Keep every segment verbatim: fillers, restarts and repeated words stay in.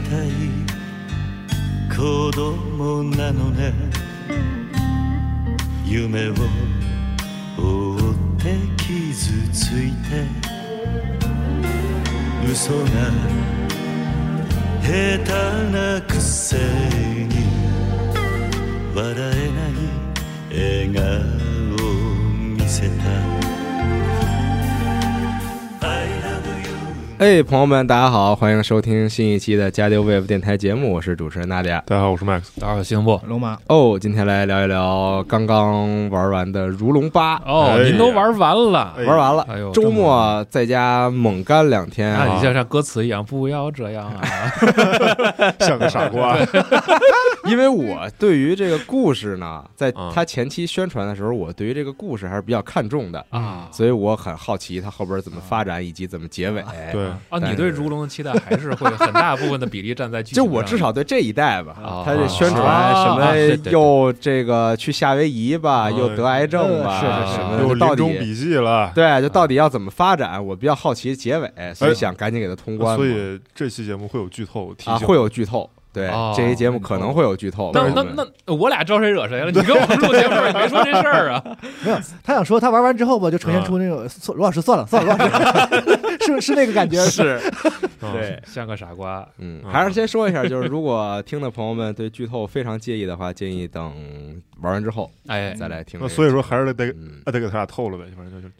たい子供なのね夢を追って傷ついて嘘が下手なくせに笑えない笑顔を見せた哎，朋友们，大家好，欢迎收听新一期的加丢 Wave 电台节目，我是主持人娜迪亚。 大家好，我是 Max。 大家好，星部龙马。 哦，今天来聊一聊刚刚玩完的《如龙八》。 哦， 哎、 您都玩完了， 玩完了。 哎呦， 周末在家猛干两天啊！ 啊你像像歌词一样，不要这样啊， 像个傻瓜。 因为我对于这个故事呢，在他前期宣传的时候，我对于这个故事还是比较看重的啊， 所以我很好奇他后边怎么发展以及怎么结尾。 对啊，你对如龙的期待还是会很大部分的比例站在剧情就上。 我至少对这一代吧， 啊、 他这宣传啊、 什么啊、 又这个去夏威夷吧， 啊、 又得癌症吧， 是是什么又到底临终笔记了， 对，就到底要怎么发展？我比较好奇结尾，所以想赶紧给他通关。 所以这期节目会有剧透提醒， 啊，会有剧透。对， 哦、 这期节目可能会有剧透。 那那那我俩招谁惹谁了？你跟我们录节目也没说这事儿啊。 没有，他想说他玩完之后吧，就呈现出那种罗老师算了算了，罗老师是是那个感觉， 是， 对，像个傻瓜。 嗯，还是先说一下，就是如果听的朋友们对剧透非常介意的话，建议等玩完之后， 哎， 再来听。 那所以说还是得嗯、 得给他俩透了呗，反正就是。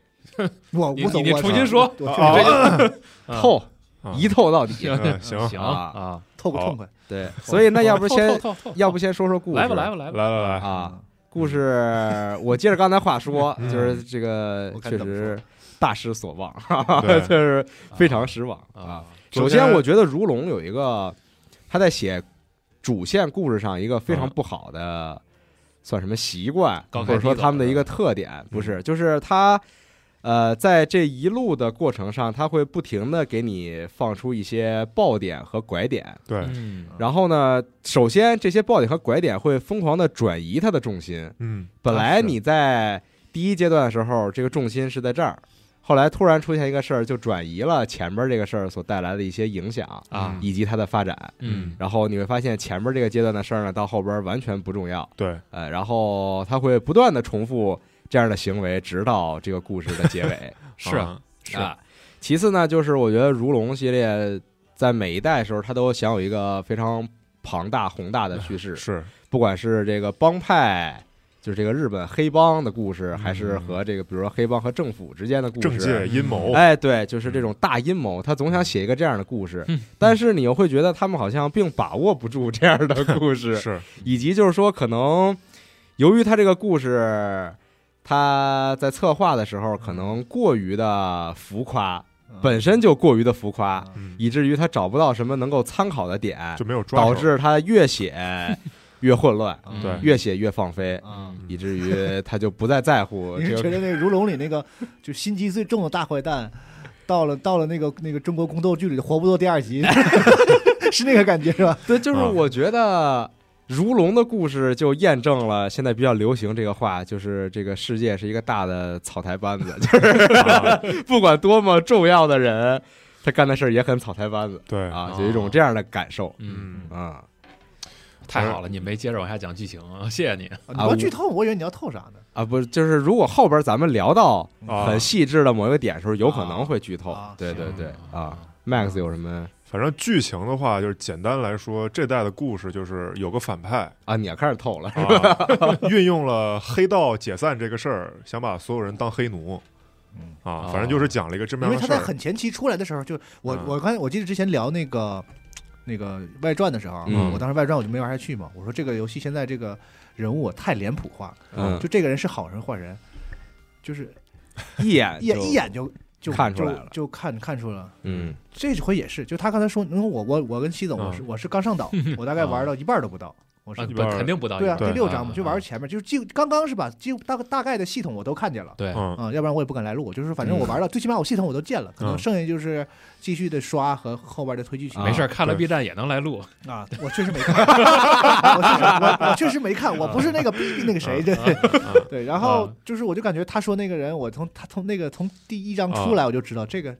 我无所谓， 你重新说， 透一透到底。 行行啊， 透个痛快。 对，所以那要不先要不先说说故事？ 来吧来吧来吧来来来啊！故事我接着刚才话说，就是这个确实大失所望，就是非常失望啊！首先，我觉得如龙有一个他在写主线故事上一个非常不好的，算什么习惯，或者说他们的一个特点，不是，就是他。呃，在这一路的过程上，他会不停的给你放出一些爆点和拐点。 对， 嗯、 然后呢，首先这些爆点和拐点会疯狂的转移它的重心。 嗯， 本来你在第一阶段的时候，这个重心是在这儿，后来突然出现一个事儿，就转移了前面这个事儿所带来的一些影响啊， 以及它的发展。 嗯， 然后你会发现前面这个阶段的事儿呢，到后边完全不重要。 对， 呃，然后它会不断的重复这样的行为，直到这个故事的结尾。 是啊， 是啊。其次呢，就是我觉得如龙系列在每一代的时候，它都想有一个非常庞大宏大的叙事， 是， 不管是这个帮派，就是这个日本黑帮的故事，还是和这个比如说黑帮和政府之间的故事， 政界阴谋。 哎，对，就是这种大阴谋，他总想写一个这样的故事，但是你又会觉得他们好像并把握不住这样的故事， 是， 以及就是说可能由于他这个故事。他在策划的时候可能过于的浮夸，本身就过于的浮夸， 嗯、 以至于他找不到什么能够参考的点， 就没有抓， 导致他越写越混乱， 对， 越写越放飞， 嗯、 以至于他就不再在乎。 你是觉得那个如龙里那个就心机最重的大坏蛋，到了到了那个那个中国宫斗剧里活不到第二集，是那个感觉是吧？ 对，就是我觉得。如龙的故事就验证了现在比较流行这个话，就是这个世界是一个大的草台班子，就是不管多么重要的人，他干的事儿也很草台班子。 对啊，有一种这样的感受。 嗯啊， 太好了，你没接着往下讲剧情，谢谢你。 你要剧透，我以为你要透啥呢？ 啊，不，就是如果后边咱们聊到很细致的某一个点的时候，有可能会剧透。对对对啊 ，Max 有什么？ 反正剧情的话，就是简单来说，这代的故事就是有个反派啊，你也开始透了， 啊、运用了黑道解散这个事儿，想把所有人当黑奴。 嗯啊，反正就是讲了一个这么样的事儿。 因为他在很前期出来的时候，就我、嗯、我刚才我记得之前聊那个那个外传的时候， 嗯、 我当时外传我就没玩下去嘛。我说这个游戏现在这个人物太脸谱化， 嗯， 就这个人是好人坏人，就是一眼一眼一眼就。就看出来了， 就, 就看看出了， 嗯， 这回也是，就他刚才说，我我我跟西总，我是、嗯、我是刚上岛，我大概玩到一半都不到，我是、 啊、肯定不到， 对啊， 对第六章嘛， 啊、 就玩前面，就是几刚刚是吧，几乎大大概的系统我都看见了， 对， 啊、嗯，要不然我也不敢来录，就是反正我玩到、嗯、最起码我系统我都见了，可能剩下就是继续的刷和后边的推剧情。 没事，看了 B 站也能来录啊，我确实没看，我确实我我确实没看，我不是那个那个谁，对对，然后就是我就感觉他说那个人，我从他从那个从第一章出来我就知道这个。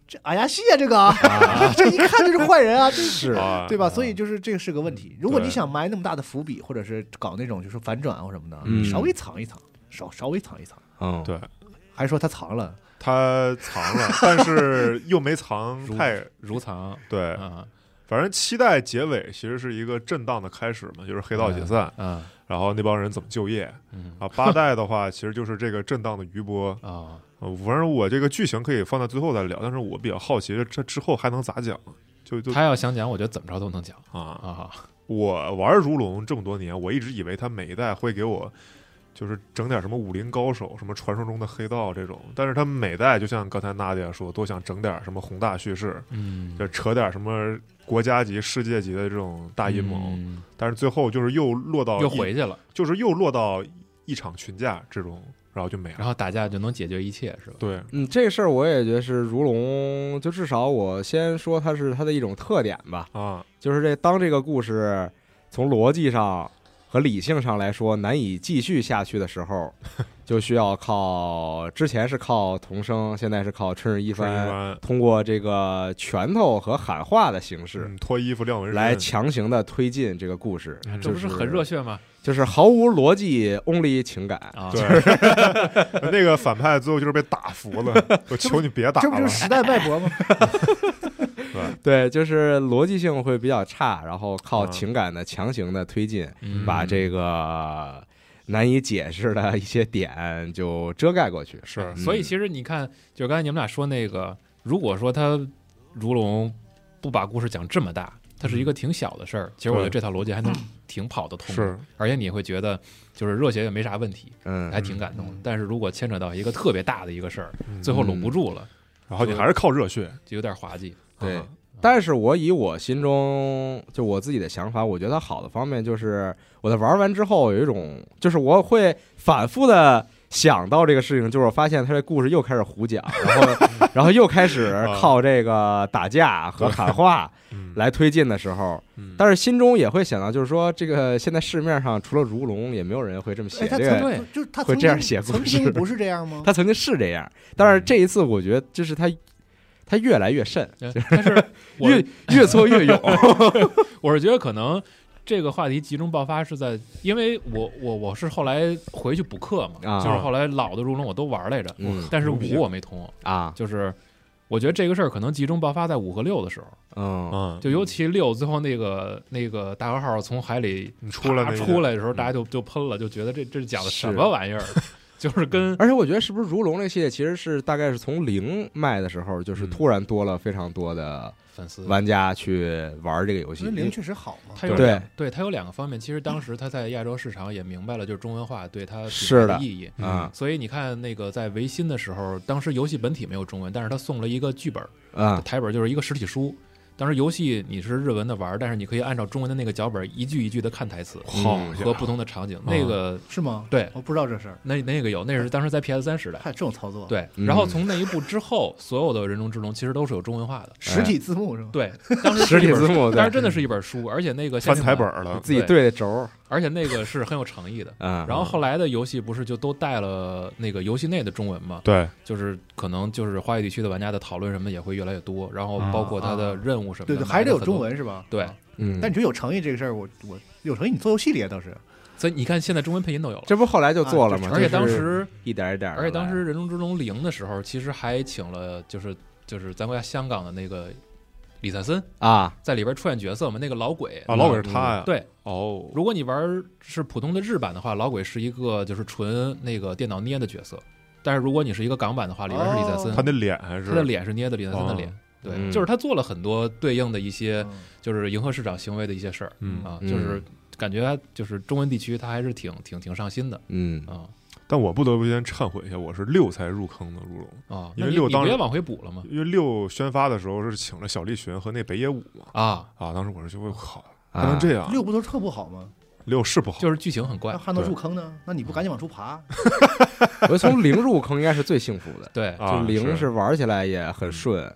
这阿亚西啊，这个啊，这一看就是坏人啊，这是啊对吧？所以就是这个是个问题。如果你对想埋那么大的伏笔，或者是搞那种就是反转或什么的， 嗯稍微藏一藏，稍稍微藏一藏。 嗯， 对， 还说他藏了， 他藏了，但是又没藏如太如藏对。 啊反正期待结尾其实是一个震荡的开始嘛，就是黑道解散， 啊然后那帮人怎么就业嗯啊？八代的话，其实就是这个震荡的余波。 啊呃反正我这个剧情可以放在最后再聊，但是我比较好奇，这之后还能咋讲？就就他要想讲，我觉得怎么着都能讲啊， 啊我玩如龙这么多年，我一直以为他每一代会给我就是整点什么武林高手，什么传说中的黑道这种，但是他每代就像刚才娜迪亚说，都想整点什么宏大叙事， 嗯就扯点什么国家级、世界级的这种大阴谋， 嗯但是最后就是又落到又一回去了， 就是又落到一场群架这种，然后就没了。 然后打架就能解决一切是吧？ 对， 嗯，这个事儿我也觉得是如龙，就至少我先说它是它的一种特点吧， 啊， 就是这当这个故事从逻辑上和理性上来说难以继续下去的时候，就需要靠之前是靠童声，现在是靠春日一春一番， 番通过这个拳头和喊话的形式嗯脱衣服亮纹身来强行的推进这个故事， 嗯就是这不是很热血吗？ 就是毫无逻辑 ，only 情感。 啊， 对，那个反派最后就是被打服了，我求你别打了这不就是。时代脉搏吗？ 对，就是逻辑性会比较差，然后靠嗯情感的强行的推进， 嗯把这个难以解释的一些点就遮盖过去。 是嗯所以其实你看，就是刚才你们俩说那个，如果说他如龙不把故事讲这么大，它是一个挺小的事儿，其实我觉得这套逻辑还能挺跑得通的， 是， 而且你会觉得就是热血也没啥问题， 嗯， 还挺感动的。 嗯但是如果牵扯到一个特别大的一个事儿， 嗯最后拢不住了， 然后你还是靠热血。 就有点滑稽。 对啊但是我以我心中就我自己的想法，我觉得好的方面就是我在玩完之后有一种，就是我会反复的想到这个事情，就是我发现他这故事又开始胡讲，然后然后又开始靠这个打架和喊话嗯来推进的时候， 嗯但是心中也会想到，就是说这个现在市面上除了如龙，也没有人会这么写哎，他这个。 曾就就是他会曾经这样写故事曾经不是这样吗？ 他曾经是这样，但是这一次我觉得就是他他越来越甚， 但是我越越挫越勇。 我是觉得可能这个话题集中爆发是在，因为我我我是后来回去补课嘛， 啊就是后来老的如龙我都玩来着， 嗯但是牛逼五我没通， 啊， 就是我觉得这个事儿可能集中爆发在五和六的时候， 嗯嗯， 就尤其六最后那个那个大和号从海里你出来那啪个出来的时候， 嗯大家就就喷了，就觉得这这是讲的是什么玩意儿，就是跟而且我觉得是不是如龙这个系列其实是大概是从零卖的时候，就是嗯突然多了非常多的粉丝玩家去玩这个游戏因为。零确实好嘛。 它有对两对它有两个方面，其实当时它在亚洲市场也明白了，就是中文化对它品是的牌的意义。 啊所以你看，那个在维新的时候，当时游戏本体没有中文，但是他送了一个剧本， 啊台本就是一个实体书。当时游戏你是日文的玩，但是你可以按照中文的那个脚本一句一句的看台词好嗯家伙和不同的场景。那个是吗？ 对， 我不知道这事儿， 那那个有，那是当时在 P S 三时代。 还有这种操作。， 对， 嗯然后从那一步之后，所有的人中之龙其实都是有中文化的。 实体字幕是吗？ 对，当时实体是一本字幕，对但是真的是一本书，而且那个限翻定版， 台本儿了， 自己对的轴儿而且那个是很有诚意的。 啊。 然后后来的游戏不是就都带了那个游戏内的中文嘛？ 对， 就是可能就是华语地区的玩家的讨论什么也会越来越多，然后包括它的任务什么的， 对对，还得有中文是吧？ 对啊嗯， 但你觉得有诚意这个事儿，我我有诚意，你做游戏里也倒是。 所以你看现在中文配音都有了。 这不后来就做了吗？ 啊而且就是当时， 一点一点的来， 而且当时《人中之龙零》的时候，其实还请了，就是就是咱国家香港的那个李灿森啊， 在里边出演角色嘛，那个老鬼啊，老鬼是他呀， 对， 哦， 如果你玩是普通的日版的话，老鬼是一个就是纯那个电脑捏的角色，但是如果你是一个港版的话，里边是李灿森， 他那脸还是他的脸是捏的李灿森的脸， 哦对， 嗯就是他做了很多对应的一些嗯就是迎合市场行为的一些事儿， 嗯啊， 嗯就是感觉就是中文地区他还是挺挺挺上心的嗯啊但我不得不先忏悔一下，我是六才入坑的如龙， 啊， 因为那你六当时你不也往回补了吗？ 因为六宣发的时候是请了小栗旬和那北野武嘛， 啊， 啊，当时我是觉得我靠，还啊能这样？ 六不都特不好吗？ 六是不好， 就是剧情很怪那，还能入坑呢？那你不赶紧往出爬？ 我觉得从零入坑应该是最幸福的， 对， 啊就零是是玩起来也很顺， 啊？ 然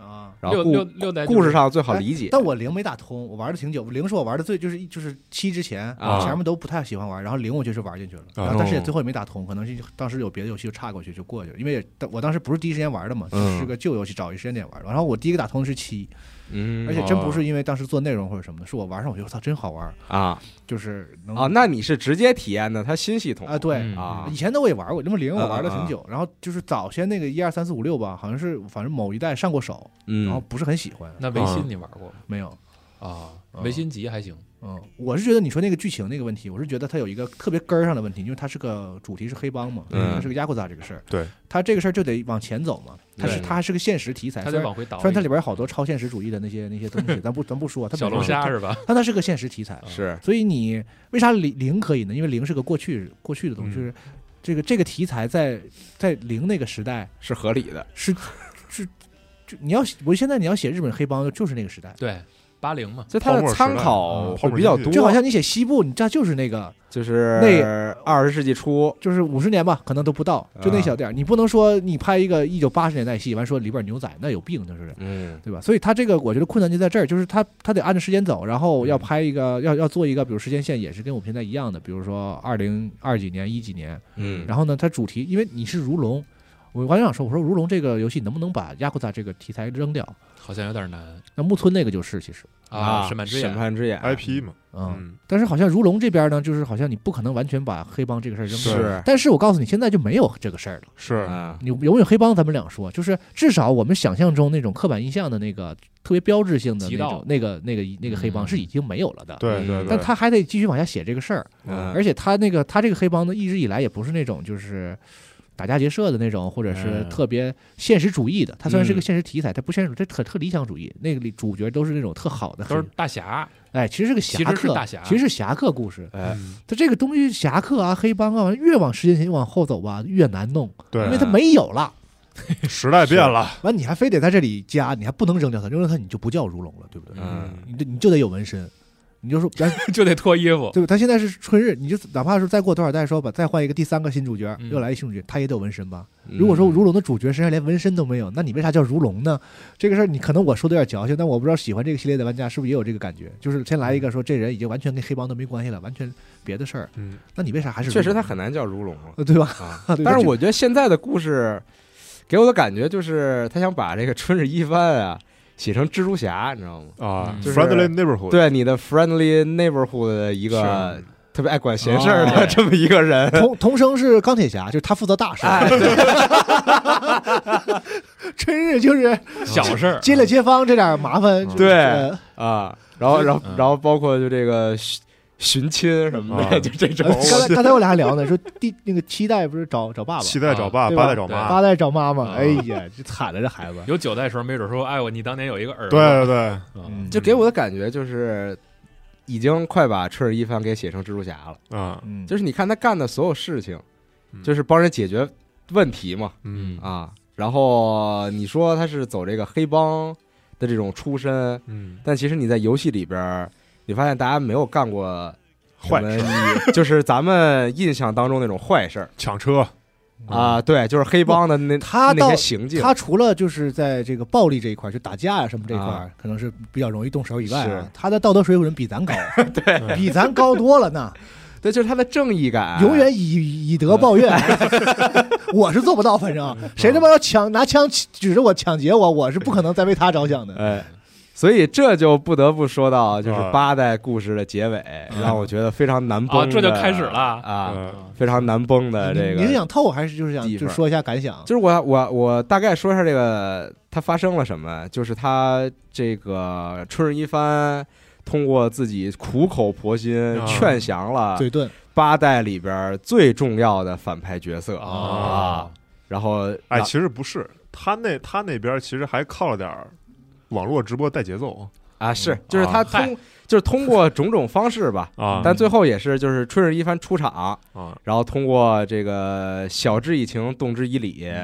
然后六六六代故事上最好理解。 但我零没打通，我玩的挺久。零是我玩的最就是就是七之前， 啊前面都不太喜欢玩，然后零我就是玩进去了，然后但是也最后也没打通，可能是当时有别的游戏就岔过去就过去了，因为也我当时不是第一时间玩的嘛， 嗯是个旧游戏，找一时间点玩的。然后我第一个打通的是七， 嗯， 而且真不是因为当时做内容或者什么的，是我玩上我觉得操真好玩， 啊就是能啊，那你是直接体验的它新系统啊对。 嗯啊以前的我也玩过，那么零我玩了挺啊久，然后就是早先那个一二三四五六吧，好像是反正某一代上过手， 嗯， 然后不是很喜欢， 那维新你玩过吗？ 没有。 啊， 嗯维新集还行。 嗯，我是觉得你说那个剧情那个问题，我是觉得它有一个特别根儿上的问题，因为它是个主题是黑帮嘛， 嗯它是个亚库扎这个事儿， 对， 它这个事儿就得往前走嘛，它是对它还是个现实题材， 他虽然得往回倒一。 虽然它里边有好多超现实主义的那些那些东西，咱不咱不说，它小龙本身是， 虾是吧？ 但它是个现实题材， 是所以你为啥零零可以呢？因为零是个过去过去的东西， 嗯就是这个这个题材在在零那个时代是合理的， 是是就你要我现在你要写日本黑帮就是那个时代。 对，八零嘛。 就它的参考会比较多， 就好像你写西部，你这就是那个， 就是那二十世纪初， 就是五十年吧，可能都不到，就那小店儿。你不能说你拍一个一九八十年代戏，完说里边牛仔，那有病，那是， 嗯对吧？所以他这个我觉得困难就在这儿，就是他他得按照时间走，然后要拍一个，要要做一个，比如时间线也是跟我们现在一样的，比如说二零二几年、一几年， 嗯， 然后呢，它主题因为你是如龙，我刚想说，我说如龙这个游戏能不能把亚库萨这个题材扔掉？ 好像有点难那木村那个就是其实， 啊。审判之眼审，判之眼 I P 嘛， 嗯， 嗯， 但是好像如龙这边呢，就是好像你不可能完全把黑帮这个事儿扔掉。 是但是我告诉你，现在就没有这个事儿了。 是啊， 你有没有黑帮？咱们两说，就是至少我们想象中那种刻板印象的那个特别标志性的极道那种那个那个那个黑帮嗯是已经没有了的。 对对对， 但他还得继续往下写这个事儿， 嗯而且他那个他这个黑帮呢，一直以来也不是那种就是打家劫舍的那种，或者是嗯特别现实主义的。他虽然是个嗯现实题材，他不现实主义，这特特理想主义。那个里主角都是那种特好的黑， 都是大侠。 哎，其实是个侠其实是客， 大侠其实是侠客故事。 哎， 嗯他这个东西侠客啊、黑帮啊，越往时间线往后走吧，越难弄， 对因为它没有了。 时代变了， 完，你还非得在这里加，你还不能扔掉它，扔掉它你就不叫如龙了，对不对？ 嗯你就你就得有纹身，你就说，咱就得脱衣服。 对吧？他现在是春日，你就哪怕是再过多少代说吧，再换一个第三个新主角， 嗯又来一新主角，他也得有纹身吧？ 嗯如果说如龙的主角身上连纹身都没有，那你为啥叫如龙呢？这个事儿你可能我说的有点矫情，但我不知道喜欢这个系列的玩家是不是也有这个感觉，就是先来一个说这人已经完全跟黑帮都没关系了，完全别的事儿， 嗯， 那你为啥还是确实如龙他很难叫如龙了呃对吧？ 啊。 对但是我觉得现在的故事给我的感觉就是他想把这个春日一番啊写成蜘蛛侠，你知道吗？ 啊嗯就是 ，friendly neighborhood， 对你的 friendly neighborhood 的一个是特别爱管闲事儿的哦这么一个人， 同同生是钢铁侠，就是他负责大事儿， 哎，对春日就是小事儿， 街里街坊这点麻烦， 对呃啊，然后然后嗯然后包括就这个寻寻亲什么的， 啊就这种呃刚才刚才我俩还聊呢，说第那个七代不是找找爸爸， 七代找爸， 对吧八代找妈， 八代找妈妈， 啊哎呀，这惨了这孩子。 有九代时候，没准说，哎，我你当年有一个儿子， 对对对， 嗯就给我的感觉就是已经快把彻日一番给写成蜘蛛侠了。 啊， 嗯， 就是你看他干的所有事情， 嗯就是帮人解决问题嘛， 嗯啊，然后你说他是走这个黑帮的这种出身， 嗯， 但其实你在游戏里边，你发现大家没有干过坏什么你就是咱们印象当中那种坏事儿抢车， 啊，对，就是黑帮的那那他倒些行径， 他除了就是在这个暴力这一块，就打架呀、什么这一块， 啊可能是比较容易动手以外啊是， 他的道德水准比咱高， 对比咱高多了呢。 对，就是他的正义感， 永远以以德报怨，我是做不到，反正谁他妈要抢拿枪指着我抢劫我，我是不可能再为他着想的。 哎。所以这就不得不说到，就是啊八代故事的结尾，让我觉得非常难崩啊， 的。 这就开始了啊， 嗯非常难崩的这个。 你你是想透还是就是想地方就说一下感想？ 就是我我我大概说一下这个他发生了什么，就是他这个春日一番通过自己苦口婆心啊劝降了嘴遁， 八代里边最重要的反派角色啊， 然后哎，其实不是，他那他那边其实还靠了点儿网络直播带节奏啊是就是他啊通就是通过种种方式吧， 啊， 但最后也是就是春日一番出场， 啊， 然后通过这个晓之以情动之以理。 嗯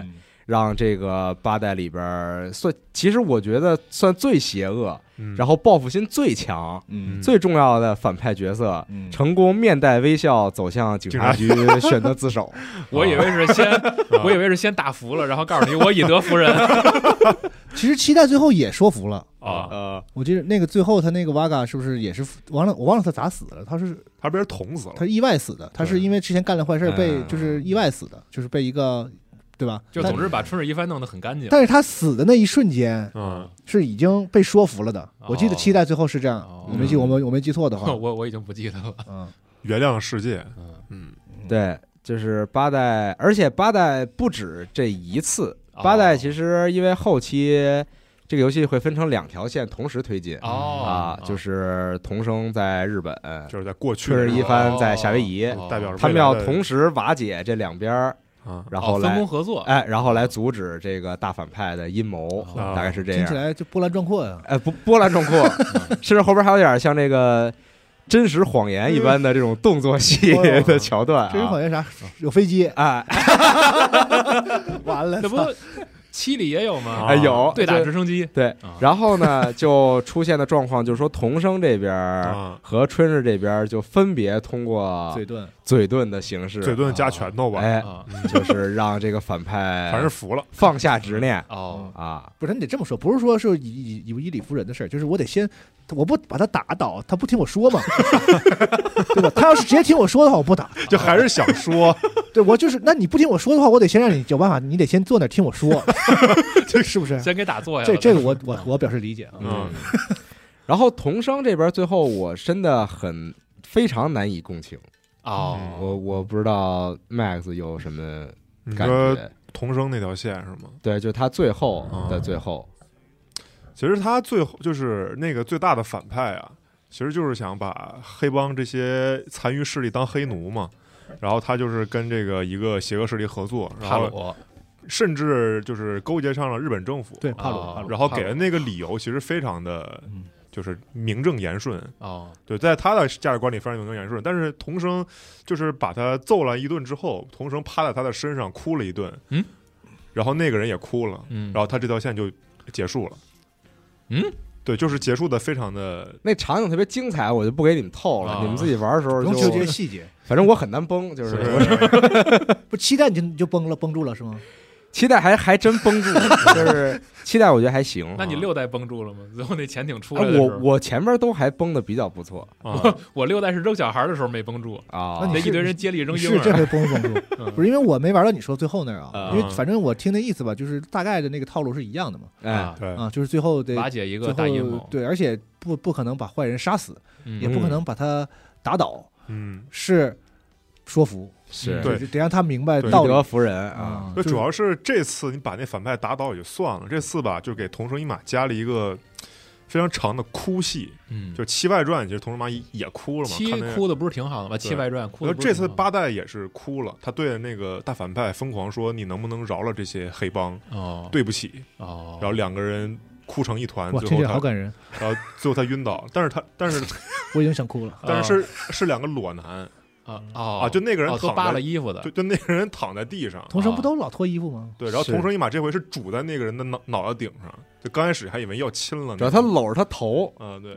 让这个八代里边算，其实我觉得算最邪恶， 嗯然后报复心最强、 嗯最重要的反派角色， 嗯成功面带微笑走向警察局，选择自首。 我以为是先，我以为是先打服了，然后告诉你我以德服人其实七代最后也说服了。 啊。 呃， 我记得那个最后他那个瓦嘎是不是也是忘了？我忘了他咋死的了。他是他被人捅死了他，意外死的，他是对因为之前干了坏事被嗯就是意外死的，就是被一个对吧？但就总之把春日一番弄得很干净。 但是他死的那一瞬间嗯， 是已经被说服了的。我记得七代最后是这样哦， 我没记我没我没记错的话， 我我已经不记得了。 嗯原谅世界， 嗯嗯， 对，就是八代，而且八代不止这一次， 哦八代其实因为后期这个游戏会分成两条线同时推进。 哦啊，就是童声在日本， 就是在过去春日一番在夏威哦夷， 哦代表着他们要未来的同时瓦解这两边儿， 啊， 哦分然后来工合作。 哎，然后来阻止这个大反派的阴谋， 哦大概是这听起样。 来就波澜壮阔呀。 哎，不波澜壮阔，甚至后边还有点像这个真实谎言一般的这种动作戏嗯的桥段这人好啊。 像啥有飞机， 哎， 完了， 这不七里也有吗？ 哎有对打就直升机。 对啊， 然后呢，就出现的状况就是说，童声这边啊和春日这边就分别通过嘴遁， 嘴遁的形式， 嘴遁加拳头吧， 哎， 啊就是让这个反派反正服了， 放下执念哦啊。 不是你得这么说，不是说是以以以以理服人的事儿，就是我得先，我不把他打倒，他不听我说嘛，对吧？他要是直接听我说的话，我不打。 就还是想说， 对我就是，那你不听我说的话，我得先让你有办法，你得先坐那儿听我说，这是不是？ 先给打坐下了。 这这个我我我表示理解啊。 嗯， 然后童声这边最后我真的很非常难以共情， 哦， 我我不知道 Max 有什么感你说觉？ 童声那条线是吗？ 对，就他最后的最后， 其实他最后就是那个最大的反派啊，其实就是想把黑帮这些残余势力当黑奴嘛。然后他就是跟这个一个邪恶势力合作，然后帕鲁甚至就是勾结上了日本政府， 对，帕鲁哦帕鲁， 然后给的那个理由其实非常的嗯， 就是名正言顺， 哦对，在他的价值观里非常名正言顺。但是童声就是把他揍了一顿之后，童声趴在他的身上哭了一顿， 嗯， 然后那个人也哭了， 嗯， 然后他这条线就结束了， 嗯， 对，就是结束的非常的， 那场景特别精彩，我就不给你们透了， 啊你们自己玩的时候就不用纠结细节。 反正我很难崩，就是是不期待你就你就崩了，崩住了是吗？ 期待还还真绷住，就是期待我觉得还行。 那你六代绷住了吗？最后那潜艇出来哎的时候， 我我前面都还绷的比较不错啊， 我六代是扔小孩的时候没绷住， 啊那。你是那一堆人接力扔婴是这儿。 回绷不绷住？ 嗯不是因为我没玩到你说最后那儿啊， 啊因为反正我听那意思吧，就是大概的那个套路是一样的嘛。 哎啊， 对， 啊，就是最后得瓦解一最个大阴谋， 后对，而且不不可能把坏人杀死， 嗯也不可能把他打倒， 嗯， 是说服， 是对得得让他明白对道理以德服人啊。 啊。 就就主要是这次你把那反派打倒也就算了，这次吧就给童声一马加了一个非常长的哭戏， 嗯， 就七外传其实童声马也也哭了嘛， 七看那哭的不是挺好的吗？七外传哭然后这次的不是挺好八代也是哭了，他对那个大反派疯狂说：“你能不能饶了这些黑帮？ 哦对不起。” 哦， 然后两个人哭成一团， 哇，听起最后他， 来好感人， 然后最后他晕倒，但是他但是我已经想哭了。 但是是是两个裸男啊哦啊，就那个人哦都扒躺在了衣服的就就那个人躺在地上， 童声不都老脱衣服吗？ 对，然后是同生一马这回是拄在那个人的脑脑袋顶上，就刚开始还以为要亲了呢， 主要他搂着他头， 啊对，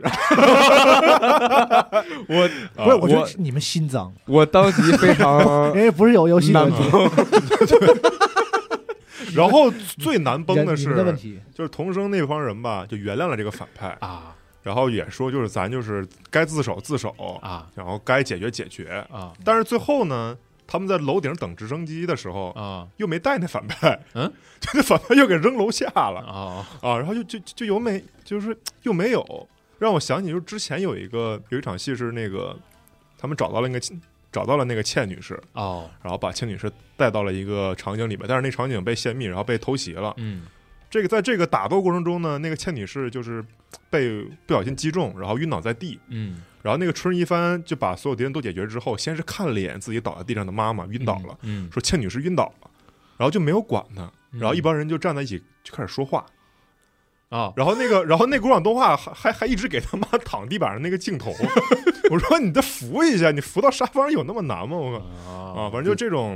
我不是，我觉我得你们心脏， 我当即非常人家不是有游戏的难问题， 崩。 然后最难崩的是人你们的问题。 就是童生那帮人吧，就原谅了这个反派， 啊然后也说就是咱就是该自首自首， 啊然后该解决解决。 啊但是最后呢，他们在楼顶等直升机的时候， 啊又没带那反派， 嗯， 就那反派又给扔楼下了啊啊，然后就就就有没就是又没有，让我想起就是之前有一个有一场戏是那个他们找到了那个找到了那个倩女士， 哦然后把倩女士带到了一个场景里面，但是那场景被泄密，然后被偷袭了。 嗯这个在这个打斗过程中呢，那个倩女士就是被不小心击中，然后晕倒在地。 嗯然后那个春一番就把所有敌人都解决之后，先是看了一眼自己倒在地上的妈妈晕倒了， 嗯说倩女士晕倒了，然后就没有管她， 嗯然后一帮人就站在一起就开始说话， 啊然后那个然后那古朗动画还还还一直给他妈躺地板上那个镜头，我说你再扶一下，你扶到沙发上有那么难吗？我靠啊啊，反正就这种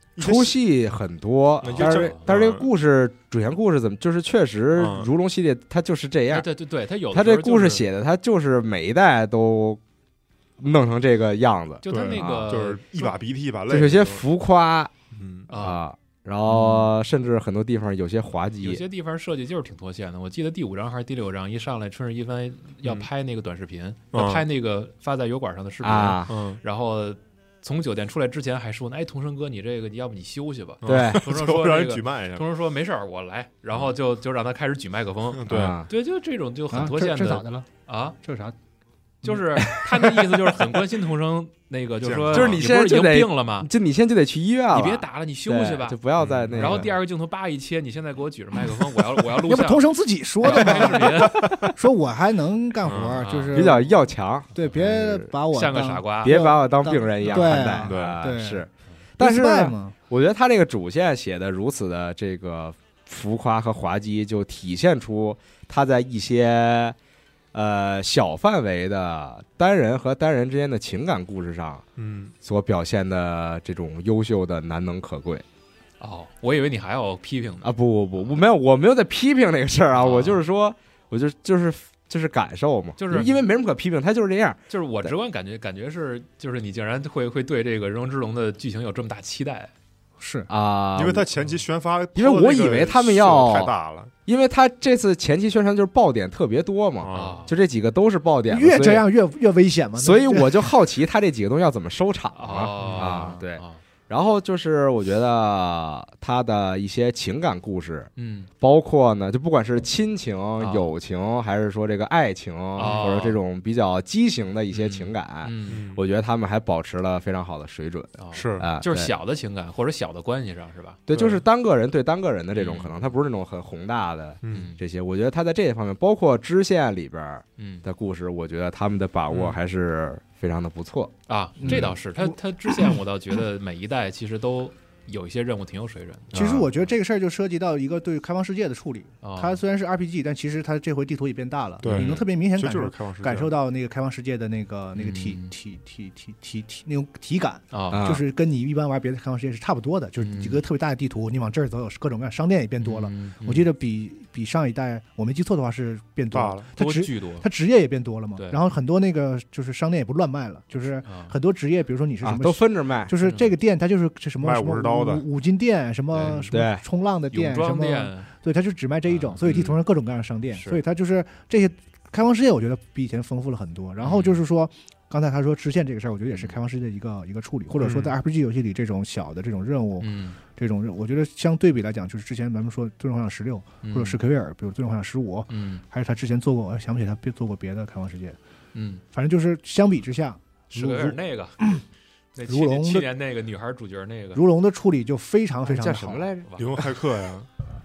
出戏很多那，就但是这但是这个嗯故事主线故事怎么就是确实嗯如龙系列它就是这样， 对对对，他有的它这时候就是故事写的它就是每一代都弄成这个样子， 就他对那个就是一把鼻涕一把泪， 就是有些浮夸嗯啊， 啊，然后甚至很多地方有些滑有稽， 些地方设计就是挺脱线的。我记得第五章还是第六章，一上来春日一番要拍那个短视频，要拍那个发在油管上的视频， 啊， 嗯， 然后从酒店出来之前还说呢，哎，童生哥，你这个要不你休息吧？ 对， 童生说让人这个， 举麦一下， 童生说没事儿，我来，然后就就让他开始举麦克风。 嗯对， 啊对，就这种就很啊脱线的这这咋的了？ 啊， 这是啥？ 就是他那意思就是很关心童生，那个就说就是你你不是已经现在就得病了吗？ 就你现在就得去医院了， 你别打了，你休息吧对就。不要再那个。 然后第二个镜头叭一切，你现在给我举着麦克风，我要我要录要不像， 童生自己说的拍视嘛， 频， 说我还能干活儿， 嗯就是比较要强， 对，别把我当像个傻瓜。 别把我当病人一样对看待， 对啊对是。但是 respect 呢嘛， 我觉得他这个主线写的如此的这个浮夸和滑稽，就体现出他在一些呃小范围的单人和单人之间的情感故事上嗯， 所表现的这种优秀的难能可贵哦，我以为你还要批评呢。 啊！不不不，我没有，我没有在批评那个事儿啊， 啊我就是说，我就就是就是感受嘛， 就是因为没什么可批评，他就是这样。 就是我直观感觉，感觉是，就是你竟然会会对这个《人中之龙》的剧情有这么大期待。 是啊， 因为他前期宣发， 因为我以为他们要太大了因为他这次前期宣传就是爆点特别多嘛， 啊， 就这几个都是爆点， 越所以这样越越危险嘛。 所以我就好奇他这几个东西要怎么收场啊啊啊！对， 啊然后就是我觉得他的一些情感故事， 嗯包括呢，就不管是亲情、 啊友情，还是说这个爱情， 啊或者这种比较畸形的一些情感， 嗯嗯， 我觉得他们还保持了非常好的水准啊是啊， 就是对小的情感或者小的关系上是吧？ 对， 对就是单个人对单个人的这种嗯可能，他不是那种很宏大的嗯这些，我觉得他在这些方面，包括支线里边嗯的故事，我觉得他们的把握嗯还是非常的不错。 啊， 嗯这倒是，他他支线我倒觉得每一代其实都有一些任务挺有水准的。 其实我觉得这个事儿就涉及到一个对开放世界的处理。 啊它虽然是 R P G，但其实它这回地图也变大了， 对你能特别明显其实就是感受开放世界感受到那个开放世界的那个那个体嗯体体体体体那种体感， 啊啊就是跟你一般玩别的开放世界是差不多的，就是一个特别大的地图，你往这儿走有各种各样商店也变多了。 嗯我记得比比上一代我没记错的话是变多了， 大了， 它职多巨多它职业也变多了嘛对， 然后很多那个就是商店也不乱卖了，就是啊很多职业，比如说你是什啊， 么都分着卖， 就是这个店，它就是是什么卖什么五十刀的五五金店，什么对什么对冲浪的店， 泳什么装店对，它就只卖这一种， 啊所以地图上各种各样的商店， 是所以它就是这些开放世界，我觉得比以前丰富了很多。然后就是说，刚才他说支线这个事儿，我觉得也是开放世界的一个一个处理，或者说在嗯 R P G 游戏里这种小的这种任务， 嗯这种任务我觉得相对比来讲，就是之前咱们说《最终幻想十六》 嗯或者史克威尔，比如《最终幻想十五》， 嗯还是他之前做过，我想不起来他别做过别的开放世界， 嗯， 反正就是相比之下， 史克威尔那个那七如龙的年七年那个女孩主角那个如龙的处理就非常非常的好叫什么。来着？ 灵魂骇客呀，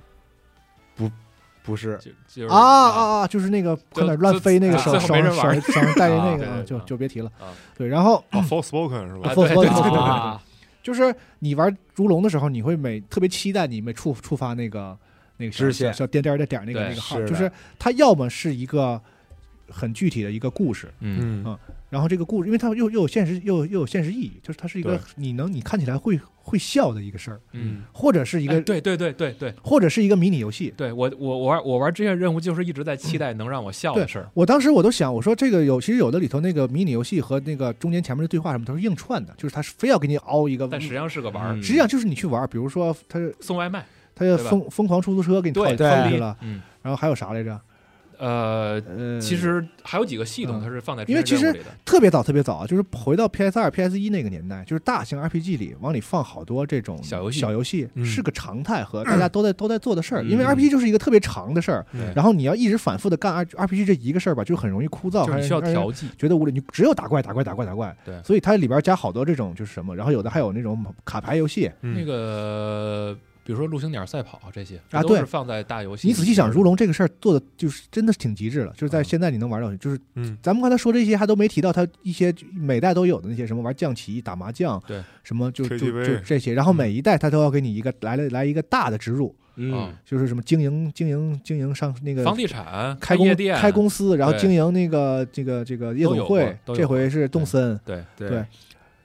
不是就就是啊啊啊！就是那个快点乱飞那个手最后手手没人玩手上带着那个啊对对就就别提了啊。 对，然后哦 Forspoken 是吧？ 啊 ，Forspoken 对对对对对啊， 就是你玩如龙的时候，你会每特别期待你每触触发那个那个小支线小小点点的点那个对那个号， 是的就是它要么是一个很具体的一个故事， 嗯嗯然后这个故事因为它又又有现实又又有现实意义，就是它是一个对你能你看起来会会笑的一个事儿， 嗯， 或者是一一个对对对对对或者是一个迷你游戏。 对，我我我玩我玩这些任务就是一直在期待能让我笑的事儿。 我当时我都想，我说这个有其实有的里头那个迷你游戏和那个中间前面的对话什么都是硬串的，就是它是非要给你凹一个， 但实际上是个玩儿嗯， 实际上就是你去玩，比如说它送外卖， 它就对吧疯疯狂出租车给你套对对套进去了， 嗯然后还有啥来着？ 呃， 呃， 其实还有几个系统嗯它是放在因为这些任务里的， 特别早特别早啊，就是回到 P S 二、P S 一那个年代，就是大型 R P G 里往里放好多这种小游戏小游戏嗯是个常态和大家都在都在做的事儿，因为嗯 R P G 就是一个特别长的事儿， 嗯然后你要一直反复的干 R R P G 这一个事儿吧，就很容易枯燥， 就是你需要还调剂。 觉得无聊，你只有打怪打怪打怪打怪， 对所以它里边加好多这种就是什么，然后有的还有那种卡牌游戏， 嗯那个比如说陆行鸟赛跑这些啊对都是放在大游戏。 你仔细想，如龙这个事儿做的就是真的是挺极致了，就是在嗯现在你能玩到，就是嗯咱们刚才说这些还都没提到它一些每代都有的那些什么玩象棋、打麻将， 对， 什么就就 K T V 就这些，然后每一代它都要给你一个来了来一个大的植入， 嗯， 就是什么经营经营经营上那个房地产、 开公夜店、 开公司，然后对经营那个这个这个夜都有总会过，都有这回是动森， 对对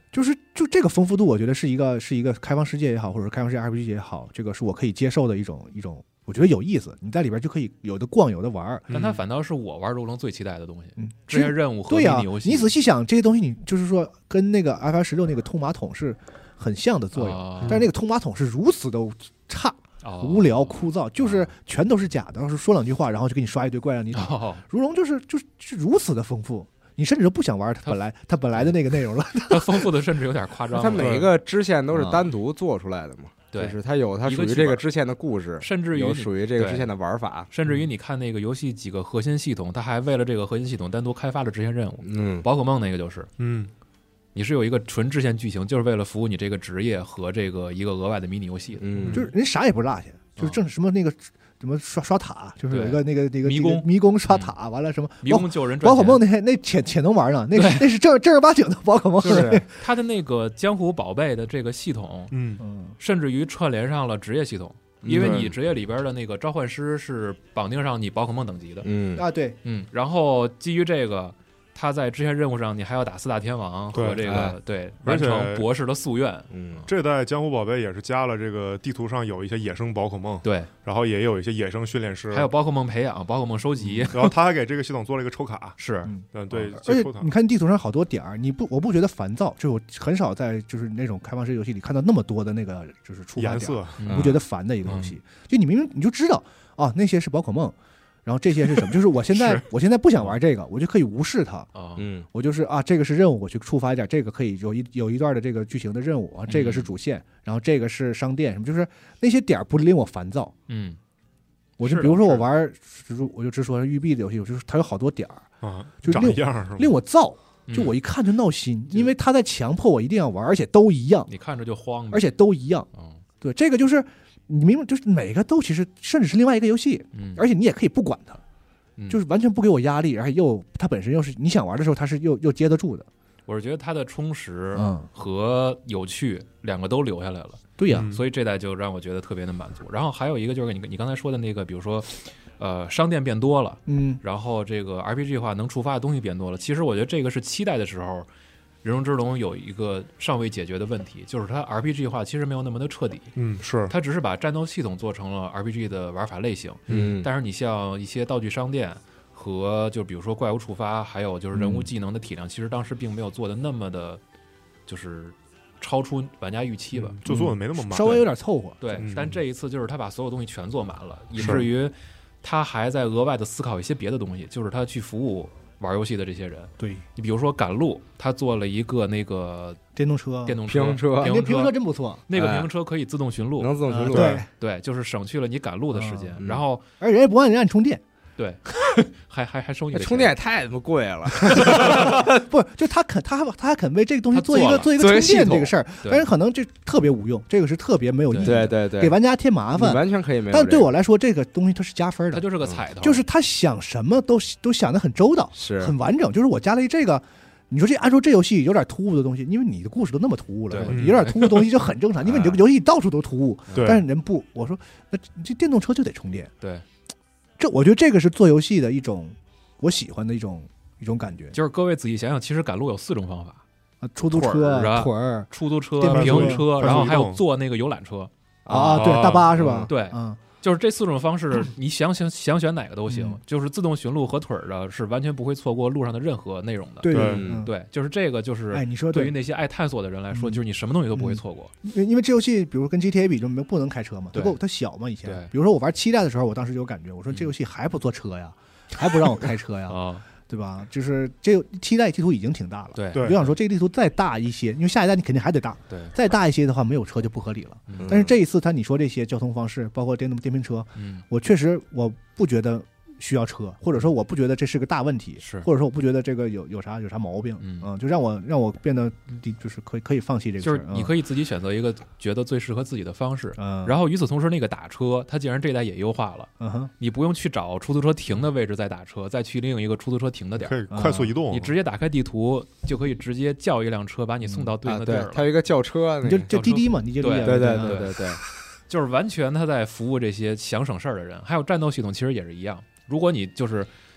就是就这个丰富度，我觉得是一个是一个开放世界也好，或者开放世界 R P G 也好，这个是我可以接受的一种一种，我觉得有意思。你在里边就可以有的逛，有的玩。 但它反倒是我玩如龙最期待的东西。 嗯， 这些任务和对呀、啊， 迷你游戏， 你仔细想这些东西，你就是说跟那个 F F 十六那个通马桶是很像的作用， 哦、 但是那个通马桶是如此的差。 哦、 无聊枯燥，就是全都是假的。要是说两句话，然后就给你刷一堆怪让你打。 哦、 如龙就是就是是如此的丰富，你甚至都不想玩它本来它本来的那个内容了。 它丰富的甚至有点夸张。 它每一个支线都是单独做出来的嘛， 对、 就是它有它属于这个支线的故事， 甚至于有属于这个支线的玩法， 甚至于你看那个游戏几个核心系统，它还为了这个核心系统单独开发了支线任务。 嗯， 宝可梦那个就是， 嗯。 你是有一个纯支线剧情，就是为了服务你这个职业和这个一个额外的迷你游戏， 嗯， 就是人啥也不落下，就是正什么那个什么刷刷塔，就是有一个那个那个迷宫迷宫刷塔，完了什么迷宫救人， 宝可梦那那且且能玩呢，那那是正正儿八经的宝可梦， 是它的那个江湖宝贝的这个系统， 嗯嗯， 甚至于串联上了职业系统，因为你职业里边的那个召唤师是绑定上你宝可梦等级的， 嗯啊对， 嗯，然后基于这个。他在支线任务上，你还要打四大天王和这个 对, 对完成博士的夙愿。 嗯， 这代江湖宝贝也是加了这个地图上有一些野生宝可梦， 对， 然后也有一些野生训练师， 还有宝可梦培养、宝可梦收集， 然后他还给这个系统做了一个抽卡， 是， 嗯对， 而且你看地图上好多点儿，你不我不觉得烦躁，就我很少在就是那种开放式游戏里看到那么多的那个就是出发点， 颜色， 我不觉得烦的一个东西。就你明明你就知道啊，那些是宝可梦。然后这些是什么？就是我现在我现在不想玩这个，我就可以无视它。 嗯， 我就是啊，这个是任务，我去触发一点，这个可以有一有一段的这个剧情的任务啊，这个是主线，然后这个是商店什么，就是那些点不令我烦躁。 嗯， 我就比如说我玩，我就直说育碧的游戏，就是它有好多点儿啊， 就长一样令我燥，就我一看就闹心，因为他在强迫我一定要玩，而且都一样， 你看着就慌， 而且都一样。对，这个就是你明白，就是每个都其实甚至是另外一个游戏， 嗯， 而且你也可以不管它， 嗯， 就是完全不给我压力，而且又它本身又是你想玩的时候，它是又又接得住的。 我是觉得它的充实嗯和有趣两个都留下来了， 对呀， 所以这代就让我觉得特别的满足。然后还有一个就是你你刚才说的那个，比如说，呃，商店变多了， 嗯， 然后这个 R P G 化能触发的东西变多了。其实我觉得这个是期待的时候。人中之龙有一个尚未解决的问题，就是它 R P G 化其实没有那么的彻底。 嗯，是它只是把战斗系统做成了 R P G 的玩法类型。 嗯， 但是你像一些道具商店和就比如说怪物触发，还有就是人物技能的体量，嗯、其实当时并没有做的那么的，就是超出玩家预期吧。 嗯、就做的没那么满， 稍微有点凑合。 对， 嗯、 但这一次就是他把所有东西全做满了，以至于他还在额外的思考一些别的东西，就是他去服务。玩游戏的这些人， 对你比如说赶路，他做了一个那个电动车， 电动平衡车， 那平衡车真不错。 那个平衡车可以自动寻路， 能自动寻路， 对对，就是省去了你赶路的时间。 嗯、 然后， 而且人也不按人按充电， 对，还还还收你的充电也太他妈贵了。 不，就他肯他他还肯为这个东西做一个做一个充电这个事儿， 但是可能这特别无用，这个是特别没有意义的， 对对对， 给玩家添麻烦， 完全可以没有。 但对我来说，这个东西它是加分的， 它就是个彩头， 就是他想什么都都想得很周到， 是很完整。就是我加了一这个，你说这按说这游戏有点突兀的东西，因为你的故事都那么突兀了，你有点突兀的东西就很正常，因为你这个游戏到处都突兀。但是人不，我说那这电动车就得充电， 对， 这我觉得这个是做游戏的一种我喜欢的一种一种感觉。 就是各位仔细想想，其实赶路有四种方法啊，出租车、腿儿、 出租车、 电平衡车，然后还有坐那个游览车啊，对，大巴是吧？ 对， 嗯。 就是这四种方式，你想想想选哪个都行。嗯、就是自动寻路和腿儿的，是完全不会错过路上的任何内容的。 对对、 嗯、 对，就是这个，就是哎，你说对于那些爱探索的人来说， 嗯、 就是你什么东西都不会错过。 因为这游戏，比如跟 G T A 比，就没不能开车嘛， 对， 它小嘛，以前。 对， 比如说我玩七代的时候，我当时就有感觉，我说这游戏还不坐车呀，嗯、还不让我开车呀。 啊。 对吧？就是这七代地图已经挺大了， 对， 我就想说这个地图再大一些，因为下一代你肯定还得大， 对， 再大一些的话没有车就不合理了。 嗯、 但是这一次他你说这些交通方式，包括电动电瓶车， 嗯， 我确实我不觉得需要车，或者说我不觉得这是个大问题， 是， 或者说我不觉得这个有有啥有啥毛病， 嗯， 嗯就让我让我变得就是可以可以放弃这个事儿，就是你可以自己选择一个觉得最适合自己的方式， 嗯， 然后与此同时，那个打车，它既然这一代也优化了， 嗯哼， 你不用去找出租车停的位置再打车，再去另一个出租车停的点， 可以快速移动， 你直接打开地图就可以直接叫一辆车把你送到对应的地儿了。 对，它有一个叫车， 你就就滴滴嘛，你就对对对对对对， 就是完全它在服务这些想省事儿的人。还有战斗系统其实也是一样。如果你就是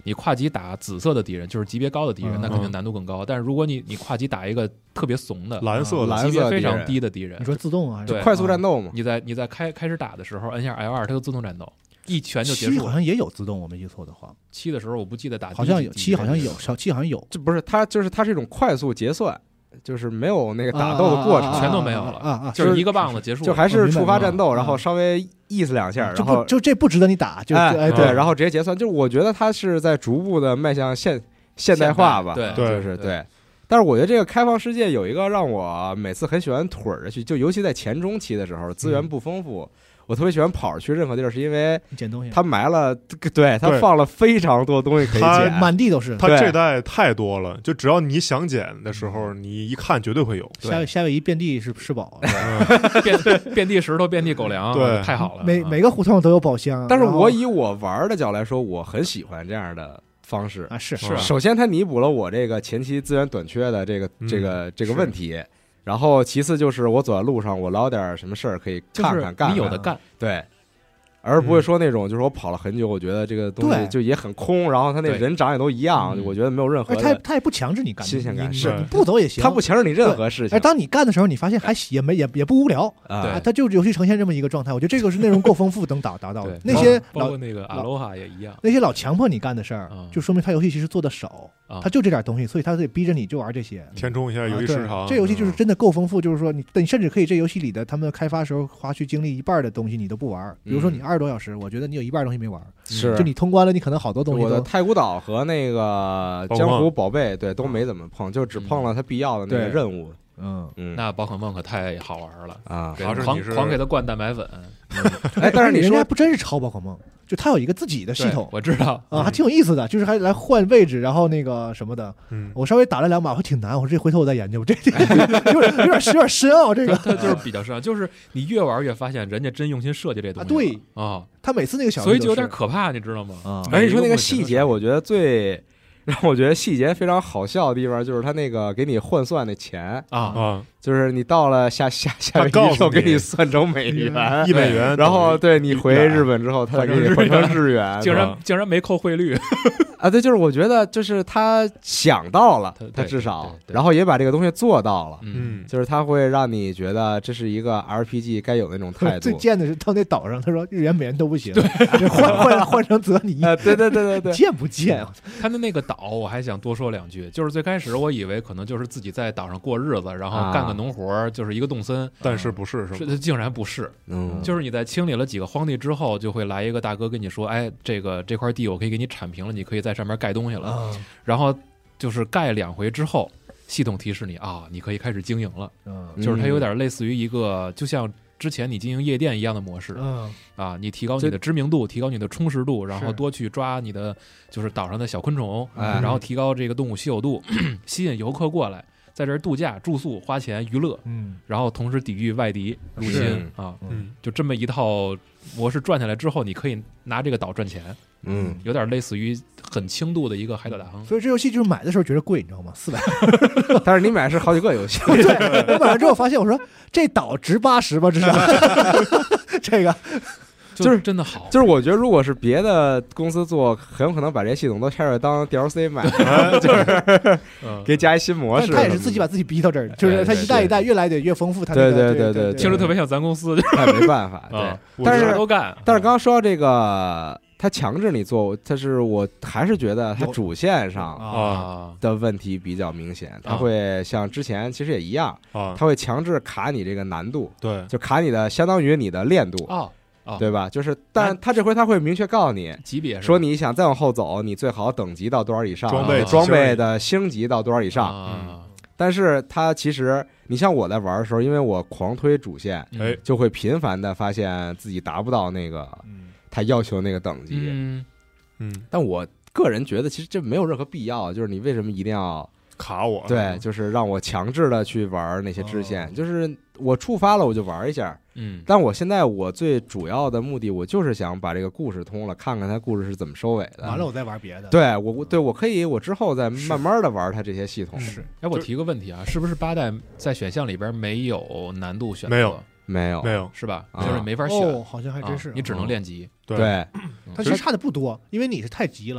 你跨级打紫色的敌人，就是级别高的敌人， 嗯那肯定难度更高。但是如果你你跨级打一个特别怂的蓝色的蓝级别非常色敌人低的敌人你，说自动啊还是对快速战斗嘛， 你在你在开开始打的时候，摁下 L 二，它就自动战斗，一拳就结束了。 七好像也有自动，我没记错的话， 七的时候我不记得打第好像有几七好像有， 级小七好像有这不是它，就是它是一种快速结算，就是没有那个打斗的过程， 啊啊啊啊全都没有了啊啊， 就是一个棒子结束了， 就还是触发战斗， 明白然后稍微意思两下， 就然后不就这不值得你打，就哎哎对，然后直接结算。就是我觉得它是在逐步的迈向现现代化吧， 对对就是对。但是我觉得这个开放世界有一个让我每次很喜欢腿儿着去，就尤其在前中期的时候，资源不丰富，我特别喜欢跑着去任何地儿，是因为捡东西， 它埋了，对它对放了非常多东西可以它捡， 满地都是。 它对这代太多了，就只要你想捡的时候，你一看绝对会有。 夏威夏威夷遍地是吃宝， 遍遍地石头，遍地狗粮， 对太好了。啊每每个胡同都有宝箱。 但是然后我以我玩的角度来说，我很喜欢这样的方式。 啊是是首先，它弥补了我这个前期资源短缺的这个嗯这个这个是问题。然后，其次就是我走在路上，我捞点什么事儿可以就是看看干看你有的干， 对，而不会说那种就是我跑了很久，我觉得这个东西对就也很空，然后他那对人长也都一样， 嗯我觉得没有任何而他的， 他也不强制你干新鲜感你你是你不走也行。 他不强制你任何事情而当你干的时候，你发现还也没也也不无聊啊啊，它就是游戏呈现这么一个状态。我觉得这个是内容够丰富，能达达到的对。 那些老包括那个阿罗哈也一样那些老强迫你干的事儿嗯， 就说明他游戏其实做的少， 啊他就这点东西，所以他得逼着你就玩这些。 填充一下游戏啊对时长， 这游戏就是嗯真的够丰富，就是说你，你甚至可以这游戏里的他们开发时候花去精力一半的东西你都不玩，比如说你二十多小时，我觉得你有一半东西没玩， 是就你通关了，你可能好多东西我的都太古岛和那个宝可梦江湖宝贝，对，都没怎么碰，就只碰了它必要的那个对任务。 嗯， 嗯， 那宝可梦可太好玩了， 啊， 给狂主要是你是狂给他灌蛋白粉。 哎，但是你人家说不真是抄宝可梦，就它有一个自己的系统我知道啊，还挺有意思的，就是还来换位置，然后那个什么的。 嗯， 我稍微打了两把，还挺难。我说这回头我再研究，这这有点有点有点深奥。这个它就是比较深，就是你越玩越发现人家真用心设计这东西了。 啊对啊， 他每次那个小， 所以就有点可怕，你知道吗？ 啊， 而且说那个细节，我觉得最让我觉得细节非常好笑的地方，就是他那个给你换算那钱， 啊， 啊， 就是你到了下下下他一之后告诉你给你算成美元， 一美元， 然后对你回元日本之后，他再给你换换成成日元， 竟对吧然竟然没扣汇率， 啊，对，就是我觉得就是他想到了他， 他对至少对，对然后也把这个东西做到了。 嗯， 嗯， 就是他会让你觉得这是一个 R P G 该有的那种态度最。贱的是到那岛上，他说日元美元都不行，对，换换换成泽尼， 啊，对对对对对， 贱不贱啊？ 他的那个岛，我还想多说两句。就是最开始我以为可能就是自己在岛上过日子，然后干个农活，就是一个动森， 但是不是是吗？ 是竟然不是。 嗯， 就是你在清理了几个荒地之后，就会来一个大哥跟你说：“哎，这个这块地我可以给你铲平了，你可以在上面盖东西了。 啊， 然后就是盖两回之后，系统提示你啊，你可以开始经营了。 嗯就是它有点类似于一个，就像之前你经营夜店一样的模式嗯啊，你提高你的知名度，提高你的充实度，然后是多去抓你的就是岛上的小昆虫， 哎然后提高这个动物稀有度，吸引游客过来，在这儿度假、住宿、花钱、娱乐， 嗯然后同时抵御外敌入侵是啊。 嗯， 就这么一套模式转下来之后，你可以拿这个岛赚钱， 嗯， 有点类似于很轻度的一个海岛大亨。 所以这游戏就是买的时候觉得贵，你知道吗？四百。 但是你买是好几个游戏， 对，我买完之后发现，我说这岛值八十吧，至少。这个就是真的好， 就是我觉得如果是别的公司做，很有可能把这些系统都拆出来当 D L C 买，就是嗯给加一新模式。 但他也是自己把自己逼到这儿的，就是他一代一代越来越越丰富，他对那个对对对对听着特别像咱公司那没办法，对啊。 我但是啥都干。 但是刚刚说到这个，他强制你做，但是我还是觉得他主线上啊， 的问题比较明显，他会像之前其实也一样， 啊， 他会强制卡你这个难度， 对， 就卡你的相当于你的练度， 哦哦， 对吧？就是，但他这回他会明确告诉你， 级别是吧说你想再往后走，你最好等级到多少以上， 装备啊装备的星级到多少以上。 啊， 但是它其实，你像我在玩的时候，因为我狂推主线， 嗯哎， 就会频繁的发现自己达不到那个他要求那个等级。 嗯， 嗯， 但我个人觉得，其实这没有任何必要。就是你为什么一定要卡我， 对，就是让我强制的去玩那些支线？ 哦就是我触发了，我就玩一下。 嗯， 但我现在我最主要的目的，我就是想把这个故事通了，看看它故事是怎么收尾的。 完了我再玩别的。 对我，我对我可以，我之后再慢慢的玩它这些系统。 是哎，我提个问题啊，是不是八代在选项里边没有难度选择？ 没有， 没有， 没有， 是吧？ 啊就是没法选， 哦，好像还真是啊，你只能练级。 对， 它其实差的不多，因为你是太急了。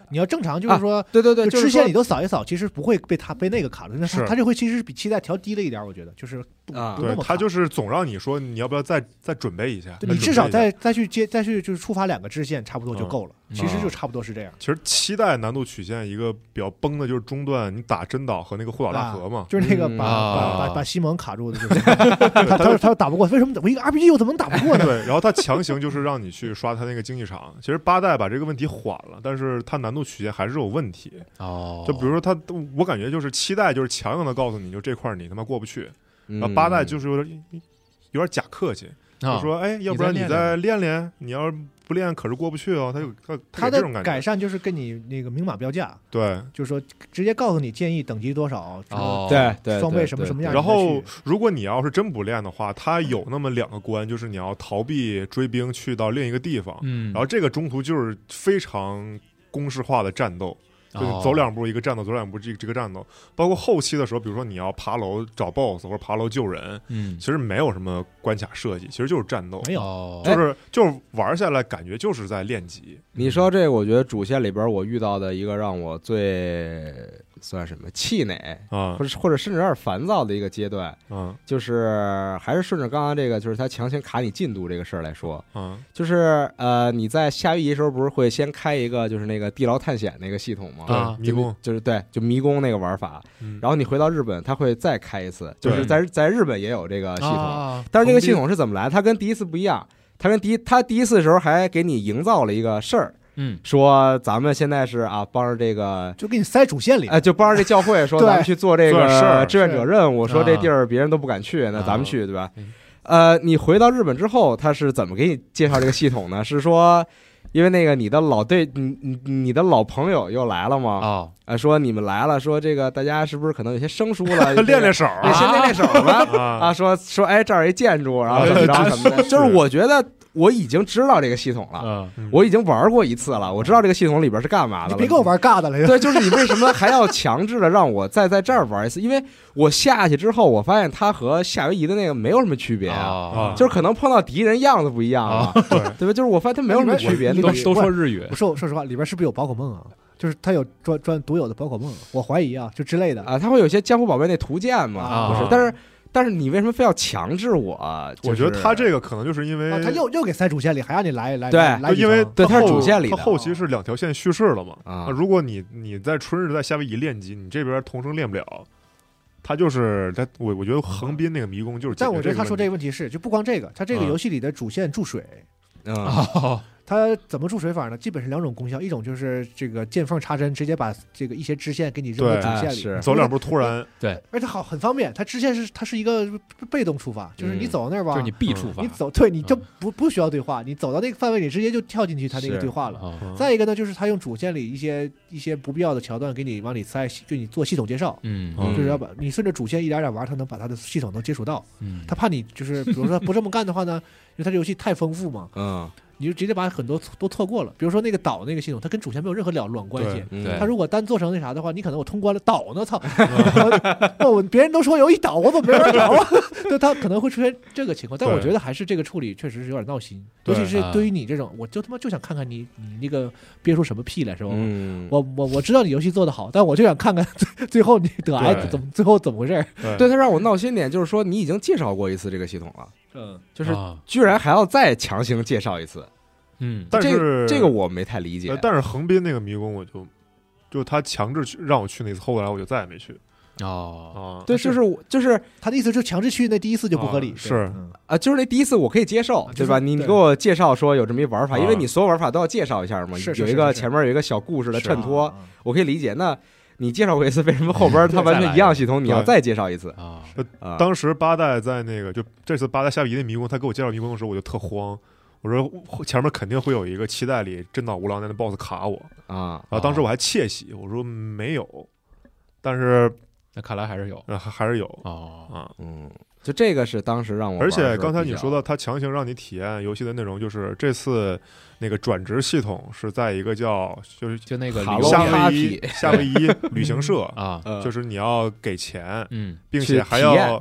你要正常就是说， 对对对， 就就是说支线你都扫一扫，其实不会被它被那个卡住，那是它它就会其实比期待调低了一点，我觉得就是不啊不那么卡对他就是总让你说你要不要再再准备一下， 对你至少再再去接再去就是触发两个支线，差不多就够了。 嗯其实就差不多是这样。 其实七代难度曲线一个比较崩的就是中段你打真岛和那个护岛大河嘛， 就是那个把啊把把把西蒙卡住的，就是他他他打不过，为什么我一个 R P G 我怎么能打不过呢？ 对，然后他强行就是让你去刷他那个竞技场。其实八代把这个问题缓了，但是他难度曲线还是有问题。 哦， 就比如说他，我感觉就是七代就是强硬的告诉你就这块你他妈过不去， 嗯然后八代就是有点有点假客气， 啊就说哎，要不然你再练练，你要不练可是过不去哦。他有他他的他这种感觉改善就是跟你那个明码标价， 对。 就是说直接告诉你建议等级多少， 哦对对装备什么对什么样。 然后，如果你要是真不练的话，它有那么两个关，就是你要逃避追兵去到另一个地方， 嗯， 然后这个中途就是非常公式化的战斗，就哦是走两步一个战斗，走两步这这个战斗。包括后期的时候，比如说你要爬楼找 B O S S 或者爬楼救人， 嗯其实没有什么关卡设计，其实就是战斗， 没有， 哦， 就是就是玩下来感觉就是在练级。 你说这个，我觉得主线里边我遇到的一个让我最算什么气馁啊或者或者甚至有点烦躁的一个阶段， 嗯就是还是顺着刚刚这个，就是他强行卡你进度这个事儿来说， 嗯就是呃你在夏威夷的时候不是会先开一个就是那个地牢探险那个系统吗？ 啊迷宫， 就是对，就迷宫那个玩法， 嗯然后你回到日本，他会再开一次，就是在在日本也有这个系统， 啊但是这个系统是怎么来？它跟第一次不一样，它跟第一他第一次的时候还给你营造了一个事儿， 嗯说咱们现在是啊帮着这个。 就给你塞主线里。 哎，就帮着这教会说对咱们去做这做事儿个志愿者任务，说这啊地儿别人都不敢去，那咱们去，对吧嗯？ 呃，你回到日本之后，他是怎么给你介绍这个系统呢？是说，因为那个你的老队，你你你的老朋友又来了嘛？ 哦呃，说你们来了，说这个大家是不是可能有些生疏了？ 练练手哎，先练练手吧。 啊啊，说说，哎，这儿有一建筑，然后怎么着什么的，就是我觉得我已经知道这个系统了， 嗯我已经玩过一次了，我知道这个系统里边是干嘛的了。 你别跟我玩尬的了， 对，就是你为什么还要强制的让我再在这儿玩一次？因为我下去之后，我发现它和夏威夷的那个没有什么区别啊， 啊就是可能碰到敌人样子不一样啊， 对对吧？就是我发现它没有什么区别。 里边那个都都说日语我说说实话，里边是不是有宝可梦啊？就是它有专专独有的宝可梦，我怀疑啊，就之类的。 啊，它会有些江湖宝贝那图鉴嘛， 啊不是？但是但是你为什么非要强制我？ 我觉得他这个可能就是因为啊，他又又给塞主线里，还让你来来对来来几就因为场对它是后主线里的它后期是两条线叙事了嘛。 啊如果你你在春日在夏威夷练级，你这边同声练不了，他就是他我我觉得横滨那个迷宫就是解决但我觉得他说这个个问题是，就不光这个，他这个啊游戏里的主线注水， 嗯哦它怎么注水法呢？基本是两种功效，一种就是这个见缝插针，直接把这个一些支线给你扔到对主线里， 啊是走两步突然而且好很方便。它支线是它是一个被动触发，就是你走到那儿吧， 就是你必触发你走对你就不不需要对话，你走到那个范围，你直接就跳进去它那个是对话了。 哦嗯再一个呢，就是他用主线里一些一些不必要的桥段给你往里塞，就你做系统介绍， 嗯嗯就是要把你顺着主线一点点玩，他能把他的系统能接触到。 嗯他怕你就是比如说不这么干的话呢，因为他这游戏太丰富嘛， 嗯你就直接把很多都错过了。比如说那个岛那个系统，它跟主线没有任何了卵关系。 嗯对他如果单做成那啥的话，你可能我通关了岛呢，操！我我别人都说有一岛，我怎么没玩着啊？对，他可能会出现这个情况，但对我觉得还是这个处理确实是有点闹心， 对尤其是对于你这种，我就他妈就想看看你你那个憋出什么屁来，是吧？ 嗯， 我我我知道你游戏做得好，但我就想看看最最后你得癌对怎么最后怎么回事。 对对他让我闹心点，就是说你已经介绍过一次这个系统了， 嗯， 就是啊居然还要再强行介绍一次， 嗯这但是这个我没太理解呃。但是横滨那个迷宫我就就他强制去让我去那次，后来我就再也没去哦啊。 对， 是就是我就是他的意思是强制去那第一次就不合理，对啊是嗯啊，就是那第一次我可以接受， 就是对吧？你对给我介绍说有这么一玩法， 啊因为你所有玩法都要介绍一下嘛， 是是有一个是是是前面有一个小故事的是衬托， 啊我可以理解。那你介绍过一次，为什么后边它完全一样系统，你要对再介绍一次啊啊？ 当时八代在那个就这次八代夏威夷那迷宫，他给我介绍迷宫的时候，我就特慌。我说前面肯定会有一个期待里真岛无郎那的 boss 卡我啊啊！当时我还窃喜，我说没有，但是那看来还是有呃还还是有哦啊。 嗯，就这个是当时让我玩而的时候比较， 且刚才你说到他强行让你体验游戏的内容，就是这次那个转职系统是在一个叫就是就那个哈喽旅游夏哈威夷皮夏威夷旅行社， 啊呃就是你要给钱， 嗯并且还去体验要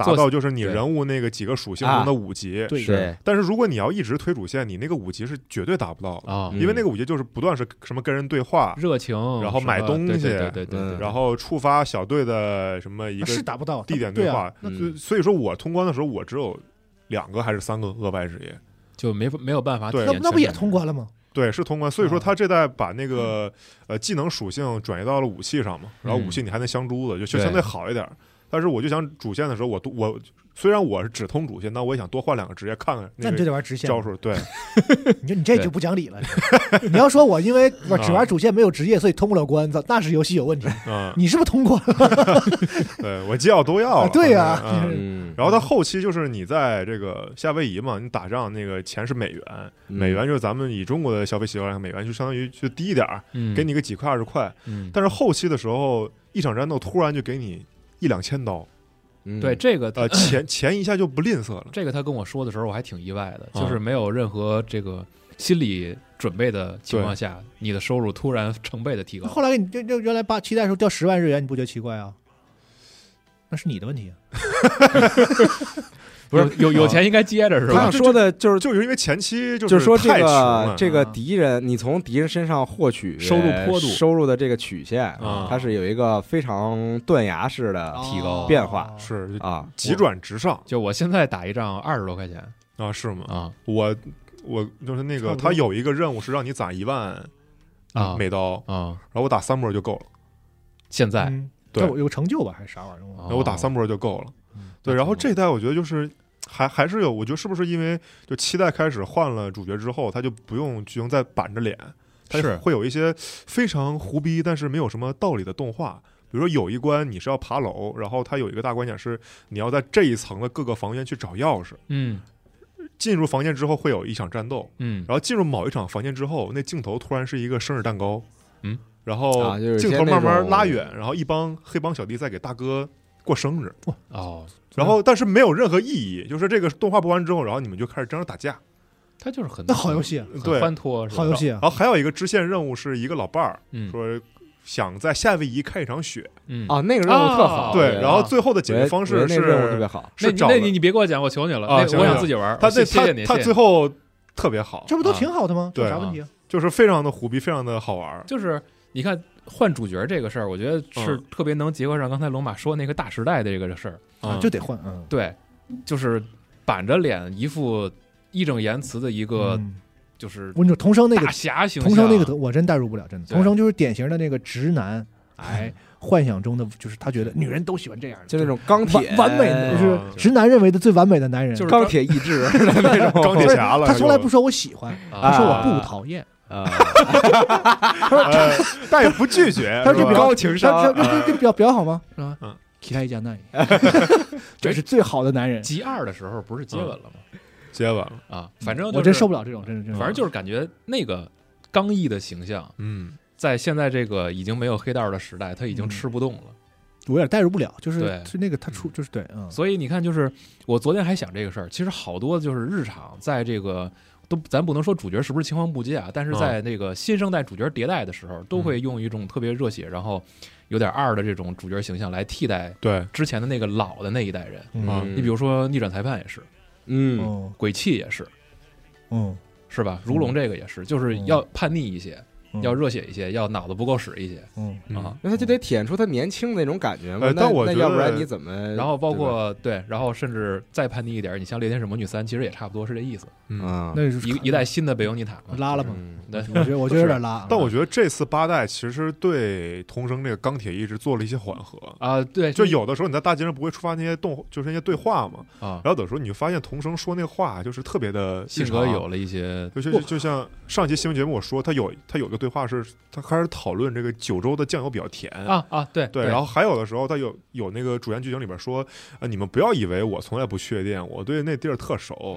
达到就是你人物那个几个属性中的五级。 对是， 但是如果你要一直推主线，你那个五级是绝对达不到的啊， 因为那个五级就是不断是什么跟人对话、 热情， 然后买东西， 对对对对对， 然后触发小队的什么一个是达不到地点对话。 对啊那所以说我通关的时候，我只有两个还是三个额外职业， 就没没有办法体验对， 那那不也通关了吗？ 对，是通关。所以说他这代把那个、呃技能属性转移到了武器上嘛，然后武器你还能镶珠子，就就相对好一点。但是我就想主线的时候，我我虽然我是只通主线，但我也想多换两个职业看看那你就得玩直线招数。对， 你就你这就不讲理了。你要说我因为我只玩主线没有职业，所以通不了关，那是游戏有问题。 嗯， 你是不是通关了？ 对我既要都要了。 对呀。 嗯， 然后到后期就是你在这个夏威夷嘛，你打仗那个钱是美元，美元就是咱们以中国的消费习惯，美元就相当于就低一点儿，给你个几块二十块。但是后期的时候，一场战斗突然就给你一两千刀。 对这个呃钱钱一下就不吝啬了。 这个他跟我说的时候，我还挺意外的，就是没有任何这个心理准备的情况下，你的收入突然成倍的提高。 后来你就就原来八期待的时候掉十万日元，你不觉得奇怪啊？那是你的问题啊。 不是有有钱应该接着是吧？ 他想说的就是就是因为前期就是说这个这个嗯敌人，你从敌人身上获取收入坡度收入的这个曲线， 啊它是有一个非常断崖式的提高变化， 是啊， 急转直上。 就我现在打一仗二十多块钱啊，是吗？ 啊， 我我就是那个，他有一个任务是让你攒一万啊美刀啊， 然后我打三波就够了。 现在对有成就吧，还是啥玩意儿？ 然后我打三波就够了。对，然后这代我觉得就是还还是有，我觉得是不是因为就七代开始换了主角之后，他就不用剧情再板着脸，他会有一些非常胡逼但是没有什么道理的动画。比如说有一关你是要爬楼，然后它有一个大关卡是你要在这一层的各个房间去找钥匙。 嗯， 进入房间之后会有一场战斗， 嗯， 然后进入某一场房间之后，那镜头突然是一个生日蛋糕， 嗯， 然后镜头慢慢拉远，然后一帮黑帮小弟在给大哥过生日。 哦， 然后但是没有任何意义，就是这个动画播完之后，然后你们就开始争着打架。 它就是很那好游戏啊， 对， 欢脱好游戏啊。 然后还有一个支线任务是一个老伴儿、 嗯、 说想在夏威夷开一场雪。 嗯啊，那个任务特好。 对，然后最后的解决方式是那任务特别好。 是那你你别给我讲，我求你了， 啊， 那我想自己玩。 他这他他最后特别好， 这不都挺好的吗？ 对， 有啥问题啊？ 就是非常的虎逼，非常的好玩。 就是你看换主角这个事儿，我觉得是特别能结合上刚才龙马说那个大时代的这个事儿啊，就得换。嗯， 对，就是板着脸一副义正言辞的一个。就是我跟你说，童声那个大侠形象， 童声那个我真代入不了，真的。童声就是典型的那个直男癌幻想中的，就是他觉得女人都喜欢这样的， 就那种钢铁完美的，就是直男认为的最完美的男人， 就是钢铁意志那种钢铁侠了。 他从来不说我喜欢，他说我不讨厌啊， 但也不拒绝， 他就高情商， 这表表好吗？是吧？嗯，期待一加奈，这是最好的男人。 G 二的时候不是接吻了吗？ 接吻了啊！反正我真受不了这种，真是真。 反正就是感觉那个刚毅的形象， 嗯， 在现在这个已经没有黑道的时代，他已经吃不动了。 我有点代入不了，就是对， 是那个他出就是对，嗯。 所以你看，就是我昨天还想这个事儿，其实好多就是日常在这个都咱不能说主角是不是青黄不接啊，但是在那个新生代主角迭代的时候，都会用一种特别热血，然后有点二的这种主角形象来替代对之前的那个老的那一代人啊。 你比如说逆转裁判也是。 嗯， 鬼泣也是， 嗯， 是吧？如龙这个也是，就是要叛逆一些，要热血一些，要脑子不够使一些， 嗯啊， 那他就得体现出他年轻那种感觉嘛。 但我那要不然你怎么？ 然后包括对，然后甚至再叛逆一点，你像《猎天使魔女三》，其实也差不多是这意思。 嗯， 那是一一代新的贝欧妮塔拉了吗？ 对， 我觉得我觉得有点拉。 但我觉得这次八代其实对童声这个钢铁意志做了一些缓和啊。对， 就有的时候你在大街上不会触发那些动，就是那些对话嘛啊。 然后有的时候你就发现童声说那话就是特别的性格有了一些， 就就就像上期新闻节目我说，他有他有个对话是他开始讨论这个九州的酱油比较甜啊啊，对对。然后还有的时候他有有那个主线剧情里边说，呃，你们不要以为我从来不缺电，我对那地儿特熟。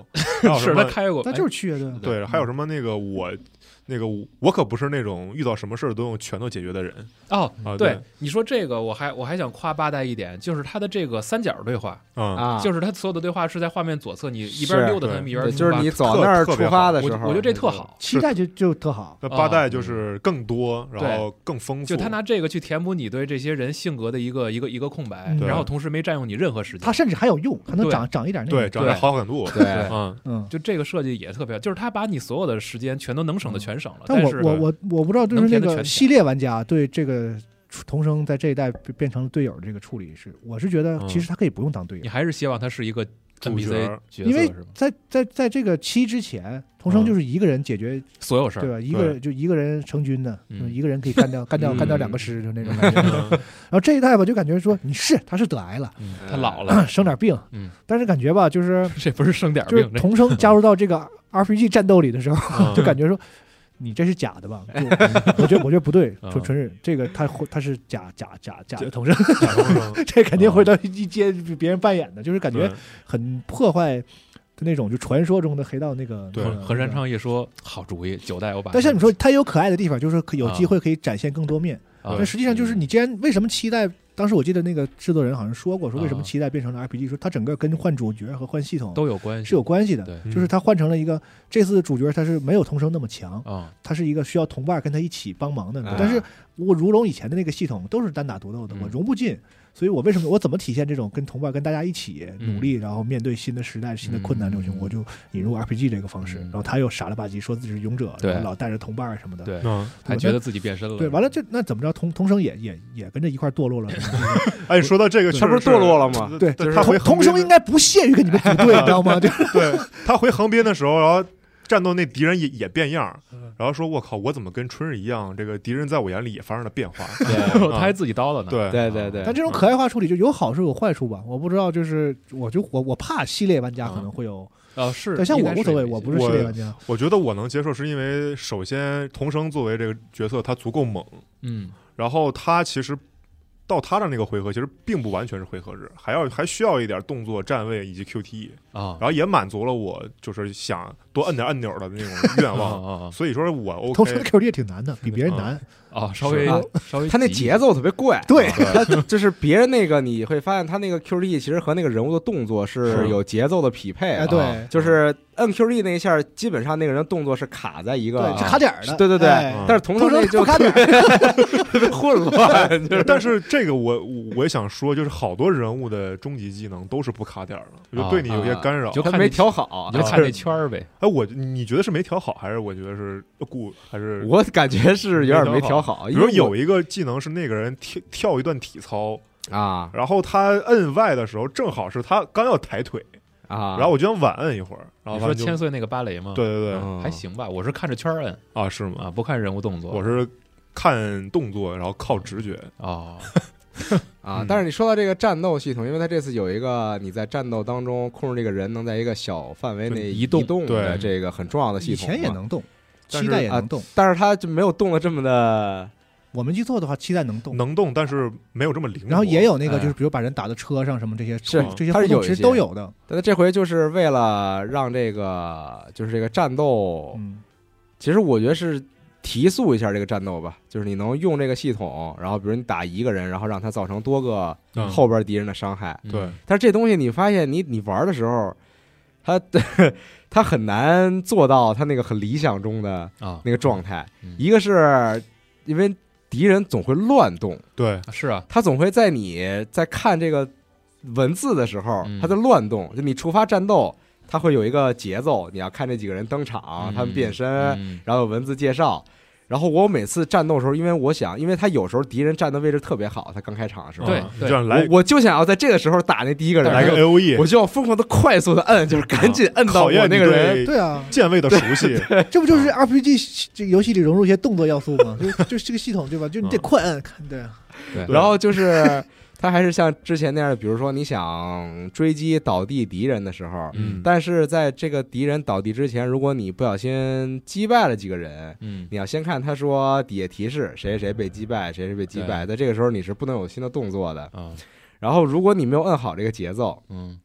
是还有什么他开过， 那就是去啊，对吧？ 对，还有什么那个我那个我可不是那种遇到什么事儿都用拳头解决的人哦， 啊。 对，你说这个，我还我还想夸八代一点，就是他的这个三角对话， 嗯啊， 就是他所有的对话是在画面左侧，你一边溜达他们一边对， 出发就是你走到那儿出发的时候， 我我觉得这特好。 期待就就特好， 那八代就是更多，然后更丰富。 就他拿这个去填补你对这些人性格的一个一个一个空白， 嗯然后同时没占用你任何时间。 他甚至还有用，还能对长长一点那个。 对长点好感度。 对， 嗯嗯， 就这个设计也特别，就是他把你所有的时间全都能省的全省了。 但我是我我我不知道，就是那能填的全填个系列玩家对这个童生在这一代变变成了队友这个处理是，我是觉得嗯其实他可以不用当队友你，还是希望他是一个 N P 主 C 角角因为色是吗？ 在在在这个七之前，童生嗯就是一个人解决， 所有事儿， 对吧？一个人就一个人成军的， 嗯就一个人可以干掉干掉嗯干掉两个师，就那种感觉。 嗯然后这一代吧，就感觉说你是他是得癌了， 嗯他老了， 生点病， 嗯， 但是感觉吧，就是这不是生点就是病，这童生加入到这个 R P G 战斗里的时候， 嗯就感觉说。你这是假的吧？就我觉得我觉得不对， 嗯纯纯是这个他他是假假假假的童生， 假童生这肯定会到一接别人扮演的，就是感觉对很破坏那种就传说中的黑道那个。 对那个何山昌一说好主意，九代我把。 但像你说，他有可爱的地方，就是可有机会可以展现更多面。 啊， 但实际上就是你既然为什么期待？当时我记得那个制作人好像说过，说为什么啊期待变成了 R P G，说它整个跟换主角和换系统都有关系， 是有关系的。 对嗯就是他换成了一个这次的主角，他是没有童生那么强， 啊， 他是一个需要同伴跟他一起帮忙的。 啊但是我如龙以前的那个系统都是单打独斗的， 嗯我融不进。所以我为什么我怎么体现这种跟同伴跟大家一起努力，然后面对新的时代、新的困难这种情况，我就引入 R P G 这个方式。 嗯然后他又傻了吧唧说自己是勇者， 对然后老带着同伴什么的。 对， 嗯， 还觉得自己变身了， 对，完了这那怎么着？童童生也也也跟着一块堕落了。 哎，说到这个， 他不是堕落了吗？ 对， 对他回童童生应该不屑于跟你们组队，你知道吗？就对他回横滨的时候，然后战斗那敌人也也变样，然后说：“我靠，我怎么跟春日一样？这个敌人在我眼里也发生了变化。 对他还自己叨叨呢， 对对对对， 但这种可爱化处理就有好处有坏处吧。我不知道，就是我就我我怕系列玩家可能会有， 哦是， 但像应该我无所谓， 有一些我不是系列玩家。 我觉得我能接受，是因为首先童生作为这个角色，他足够猛， 嗯然后他其实到他的那个回合，其实并不完全是回合制，还要还需要一点动作、站位以及 Q T， 啊， 然后也满足了我就是想多摁点按钮的那种愿望。 啊啊所以说我童生的 OK， Q D 也挺难的，比别人难。 啊，稍微啊稍微他那急节奏特别怪， 对他就是别人那个你会发现他那个 Q D 其实和那个人物的动作是是有节奏的匹配哎， 的， 对就是摁 Q D 那一下，基本上那个人动作是卡在一个对，是卡点儿的。 对对对哎嗯但是童生那就不卡点儿， 特别混乱，就是但是这个我我也想说，就是好多人物的终极技能都是不卡点儿的，我就对你有些干扰。 他没就看那调好你，就看那圈儿呗， 哎，我你觉得是没调好，还是我觉得是故还是？ 我感觉是有点没调好， 比如因为有一个技能是那个人跳跳一段体操， 啊然后他摁 Y 的时候，正好是他刚要抬腿， 啊， 然后我就想晚摁一会儿，然后你说他就千岁那个芭蕾吗？ 对对对嗯还行吧，我是看着圈儿摁啊，是吗？ 啊，不看人物动作， 我是看动作，然后靠直觉。 哦， 嗯， 啊但是你说到这个战斗系统，因为它这次有一个你在战斗当中控制这个人能在一个小范围内移动动的对这个很重要的系以统嘛， 前也能动， 但是期待也能动。 但是它就没有动的这么的我们去做的话，期待能动。 能动，但是没有这么灵活。 然后也有那个， 哎就是比如把人打到车上什么这些， 是这些互动其实它是有一些都有的。 但他这回就是为了让这个就是这个战斗， 嗯， 其实我觉得是提速一下这个战斗吧，就是你能用这个系统，然后比如你打一个人，然后让他造成多个嗯后边敌人的伤害。 嗯对， 但是这东西你发现你你玩的时候，它它很难做到它那个很理想中的啊那个状态。 嗯一个是因为敌人总会乱动， 对， 是啊， 他总会在你在看这个文字的时候， 嗯他在乱动。就你触发战斗，它会有一个节奏，你要看这几个人登场， 嗯他们变身， 嗯然后有文字介绍。然后我每次战斗的时候，因为我想，因为他有时候敌人站的位置特别好，他刚开场的时候， 对啊你这样来我我就想要在这个时候打那第一个人， 来个 A O E， 我就要疯狂的快速的摁，就是赶紧摁到我考验你那个人。 对对啊， 键位的熟悉。 这不就是 R P G 这个游戏里融入一些动作要素吗？就就是这个系统对吧？就你得快摁，看对啊。 对然后就是他还是像之前那样，比如说你想追击倒地敌人的时候， 嗯但是在这个敌人倒地之前，如果你不小心击败了几个人， 嗯你要先看他说底下提示谁谁谁被击败，谁谁被击败，在这个时候你是不能有新的动作的。 啊然后如果你没有摁好这个节奏， 嗯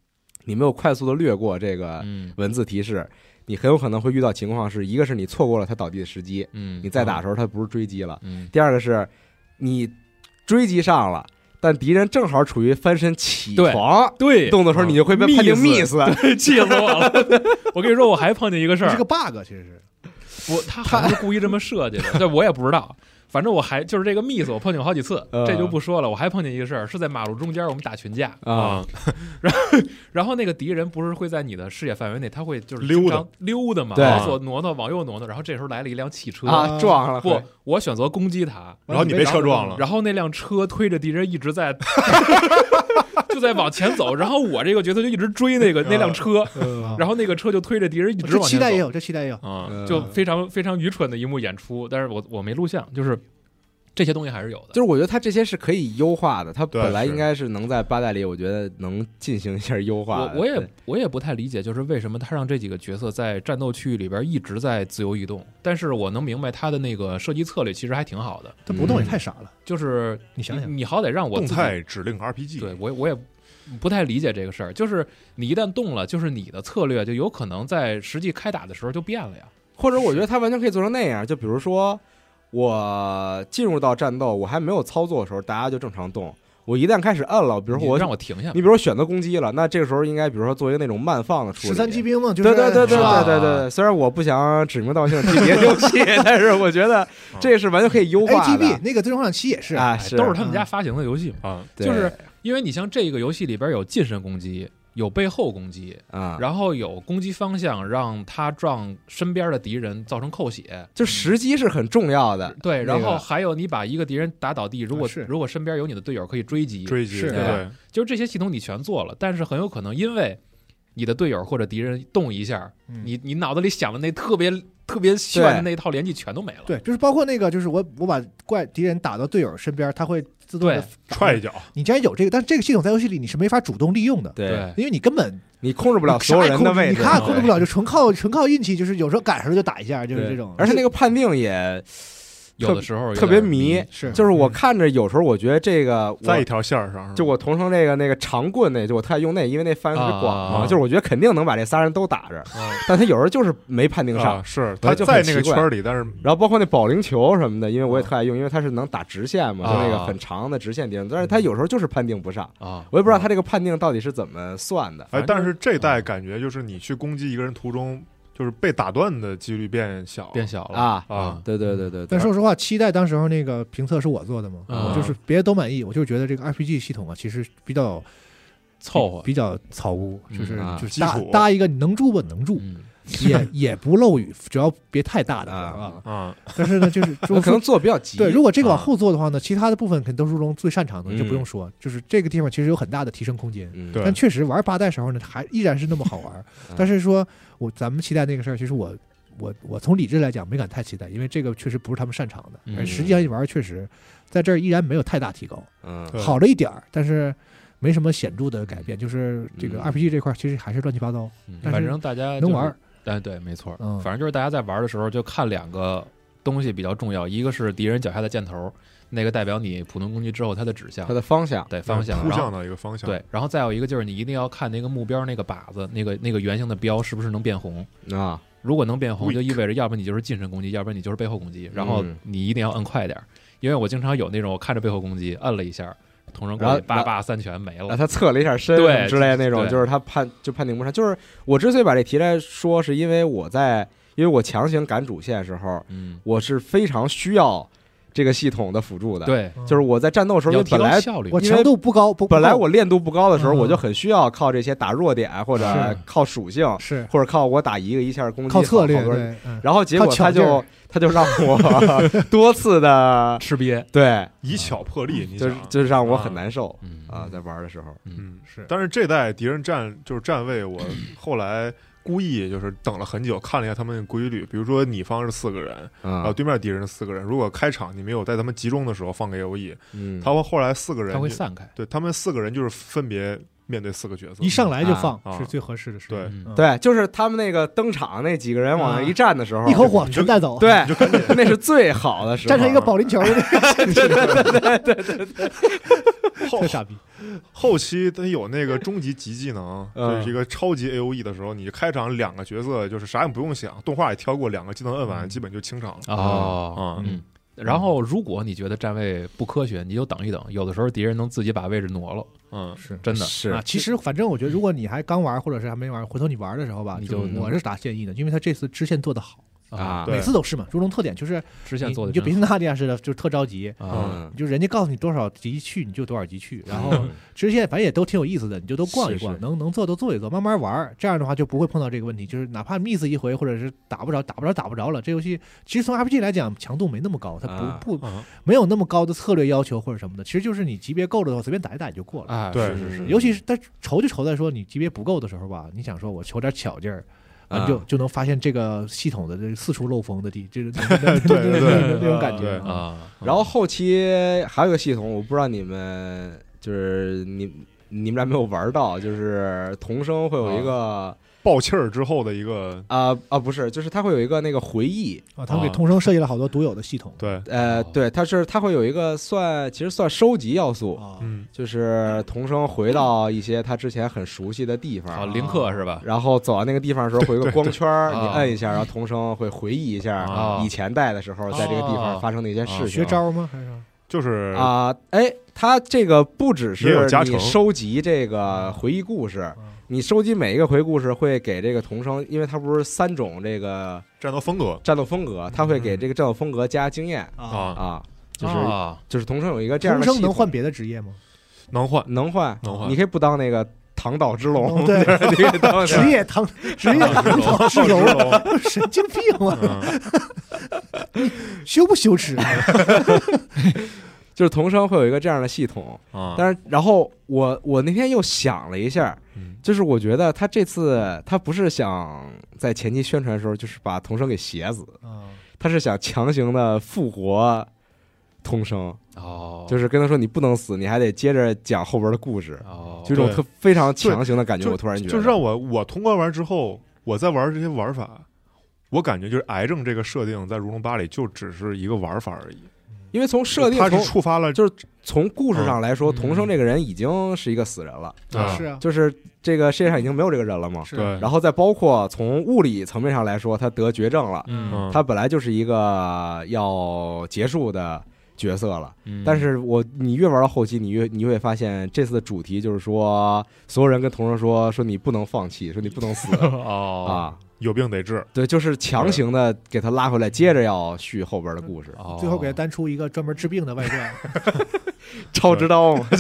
你没有快速的掠过这个文字提示，你很有可能会遇到情况是，一个是你错过了他倒地的时机， 嗯， 你再打的时候他不是追击了， 嗯， 第二个是你追击上了。但敌人正好处于翻身起床对动的时候，你就会被判定 miss， 对，气死我了！我跟你说，我还碰见一个事儿， 这是个 bug， 其实是我他好像是故意这么设计的，对，我也不知道。反正我还就是这个 miss， 我碰见过好几次， 呃、 这就不说了。我还碰见一个事儿，是在马路中间，我们打群架啊， 然后然后那个敌人不是会在你的视野范围内，他会就是溜达溜达嘛， 对， 往左挪挪，往右挪挪，然后这时候来了一辆汽车啊，撞上了。 不，我选择攻击他， 然后你被车撞了， 然后那辆车推着敌人一直在。就在往前走，然后我这个角色就一直追那个那辆车，然后那个车就推着敌人一直往前走。 这期待也有，这期待也有啊、嗯，就非常非常愚蠢的一幕演出，但是我我没录像，就是这些东西还是有的。 就是我觉得它这些是可以优化的，它本来应该是能在八代里，我觉得能进行一下优化的。 我我也我也不太理解，就是为什么他让这几个角色在战斗区域里边一直在自由移动，但是我能明白他的那个射击策略其实还挺好的。 这不动也太傻了， 嗯、就是你想想， 你好歹让我动态指令 R P G， 对我我也。不太理解这个事儿，就是你一旦动了，就是你的策略就有可能在实际开打的时候就变了呀。 或者我觉得它完全可以做成那样，就比如说我进入到战斗，我还没有操作的时候，大家就正常动。我一旦开始摁了，比如说我让我停下， 你比如说选择攻击了，那这个时候应该比如说做一个那种慢放的处理。 十三骑兵嘛，就是对对对对对对对。虽然我不想指名道姓提别的游戏，但是我觉得这是完全可以优化的。 A G B 那个最终幻想七也是啊，是都是他们家发行的游戏啊， 就是因为你像这个游戏里边有近身攻击。有背后攻击啊， 然后有攻击方向，让他撞身边的敌人造成扣血， 就时机是很重要的。 对，然后还有你把一个敌人打倒地，如果、 啊、 如果身边有你的队友可以追击， 追击是对吧？对就是这些系统你全做了，但是很有可能因为你的队友或者敌人动一下， 嗯、 你你脑子里想的那特别特别炫的那一套连击全都没了。 对，就是包括那个，就是我我把怪敌人打到队友身边，他会自动的踹一脚。 你既然有这个，但是这个系统在游戏里你是没法主动利用的， 对， 因为你根本你控制不了所有人的位置， 你看控制不了，就纯靠纯靠运气，就是有时候赶上了就打一下，就是这种。 而且那个判定也。 有的时候特别迷， 是就是我看着有时候我觉得这个在一条线上， 就我同城那个那个长棍那，就我特爱用那，因为那范围特别广嘛，就是我觉得肯定能把这仨人都打着，但他有时候就是没判定上， 是他就在那个圈里，但是然后包括那保龄球什么的，因为我也特爱用，因为它是能打直线嘛，就那个很长的直线敌人，但是他有时候就是判定不上啊， 我也不知道他这个判定到底是怎么算的。 哎，但是这代感觉就是你去攻击一个人途中。就是被打断的几率变小， 变小了啊啊！ 对对对对。 但说实话，七代当时候那个评测是我做的嘛， 嗯、 我就是别的都满意，我就觉得这个 R P G 系统啊，其实比较凑合， 比较草屋，就是、 嗯啊、 就是搭搭一个能住吧能住， 嗯、 也也不漏雨，只要别太大的啊啊。但是呢，就是可能做比较急。 对，如果这个往后做的话呢，啊、其他的部分肯定都是如龙最擅长的， 嗯、 就不用说。就是这个地方其实有很大的提升空间， 嗯、 但确实玩八代时候呢，还依然是那么好玩。但是说我咱们期待那个事儿，其实我。我我从理智来讲没敢太期待，因为这个确实不是他们擅长的， 嗯、 而实际上一玩确实在这儿依然没有太大提高， 嗯， 好了一点儿，但是没什么显著的改变，就是这个 R P G 这块其实还是乱七八糟。 嗯、反正大家、就是、 能玩， 哎对，没错， 嗯， 反正就是大家在玩的时候就看两个东西比较重要，一个是敌人脚下的箭头，那个代表你普通攻击之后它的指向， 它的方向， 对方向， 扑向的一个方向， 对，然后再有一个就是你一定要看那个目标那个靶子，那个那个圆形的标是不是能变红啊。 如果能变红，就意味着要不然你就是近身攻击，要不然你就是背后攻击。然后你一定要摁快点，因为我经常有那种我看着背后攻击，摁了一下，同人过去叭叭三拳没了。 他测了一下身对之类的那种，就是他判就判定不上。就是我之所以把这提来说，是因为我在因为我强行赶主线的时候， 嗯， 我是非常需要这个系统的辅助的。 对， 就是我在战斗的时候，因为本来我强度不高，不本来我练度不高的时候， 嗯、 我就很需要靠这些打弱点，或者靠属性， 是或者靠我打一个一下攻击， 靠策略。 对，嗯、然后结果他就他就让我多次的吃瘪， 对， 以巧破力，你就是就是让我很难受啊， 啊在玩的时候， 嗯是。 但是这代敌人站就是站位，我后来。故意就是等了很久，看了一下他们的规律，比如说你方是四个人， 嗯、 然后对面敌人四个人。如果开场你没有在他们集中的时候放个 A O E， 嗯， 他会后来四个人他会散开， 对他们四个人就是分别面对四个角色， 一上来就放、 啊、 是最合适的时候。 对、 嗯、 对，就是他们那个登场那几个人往那一站的时候， 啊、一口火全带走， 对，那是最好的时候， 站成一个保龄球的那个， 对对对对对对。 后特傻逼。 后期它有那个终极级技能， 嗯就是一个超级 A O E 的时候，你开场两个角色就是啥也不用想，动画也跳过，两个技能摁完，基本就清场了。 哦， 啊， 嗯。然后，如果你觉得站位不科学，你就等一等。有的时候敌人能自己把位置挪了， 嗯， 是真的是啊。其实反正我觉得，如果你还刚玩，或者是还没玩，回头你玩的时候吧， 你就我是打建议的，因为他这次支线做得好。 啊， 对每次都是嘛，如龙特点就是支线做的你就别跟纳迪亚似的，就是特着急， 啊， 嗯， 就人家告诉你多少集去，你就多少集去，然后支线反正也都挺有意思的，你就都逛一逛， 是是能能做都做一做，慢慢玩，这样的话就不会碰到这个问题，就是哪怕 miss 一回，或者是打不着，打不着，打不着了，这游戏其实从 R P G 来讲强度没那么高，它啊不不啊没有那么高的策略要求或者什么的，其实就是你级别够了的话，随便打一打也就过了。 啊， 对是是是， 尤其是但愁就愁在说你级别不够的时候吧，你想说我求点巧劲儿。啊，就就能发现这个系统的这四处漏风的地，这个对对对那种感觉对啊， 然后后期还有一个系统，我不知道你们就是你你们俩没有玩到，就是童声会有一个爆气儿之后的一个啊啊不是，就是它会有一个那个回忆， 啊，他们给童声设计了好多独有的系统。 对， 呃，对，它是它会有一个算其实算收集要素， 啊， 嗯， 就是童声回到一些他之前很熟悉的地好方， 林克是吧？ 然后走到那个地方的时候会有一个光圈儿， 对你摁一下，然后童声会回忆一下啊以前带的时候在这个地方发生的一些事情。 学招吗？还是就是啊，哎，它这个不只也有是加成你收集这个回忆故事，你收集每一个回忆故事会给这个童声，因为它不是三种这个战斗风格战斗风格，它会给这个战斗风格加经验啊？ 啊， 啊，就是啊就是童声有一个这样童的系统声能换别的职业吗？ 能换能换能换你可以不当那个唐岛之龙， 哦对， 你可以当职业唐职业唐岛之龙，神经病啊！ 嗯羞不羞耻？ 就是童声会有一个这样的系统， 啊， 但是然后我我那天又想了一下， 嗯就是我觉得他这次他不是想在前期宣传的时候就是把童声给写死， 啊， 他是想强行的复活童声， 哦， 就是跟他说你不能死，你还得接着讲后边的故事， 哦， 就这种对特非常强行的感觉。 就我突然觉得， 就是让我我通关完之后，我在玩这些玩法，我感觉就是癌症这个设定在《如龙八》里就只是一个玩法而已。 因为从设定它是从触发了， 就是从故事上来说， 嗯童声这个人已经是一个死人了， 啊是啊， 就是这个世界上已经没有这个人了嘛。 是对， 然后再包括从物理层面上来说，他得绝症了， 嗯嗯， 他本来就是一个要结束的角色了。 嗯但是我你越玩到后期，你越你会发现这次的主题就是说，所有人跟童声说说你不能放弃，说你不能死哦啊。 有病得治， 对，就是强行的给他拉回来，接着要续后边的故事。 哦最后给他单出一个专门治病的外传。 超直刀嘛，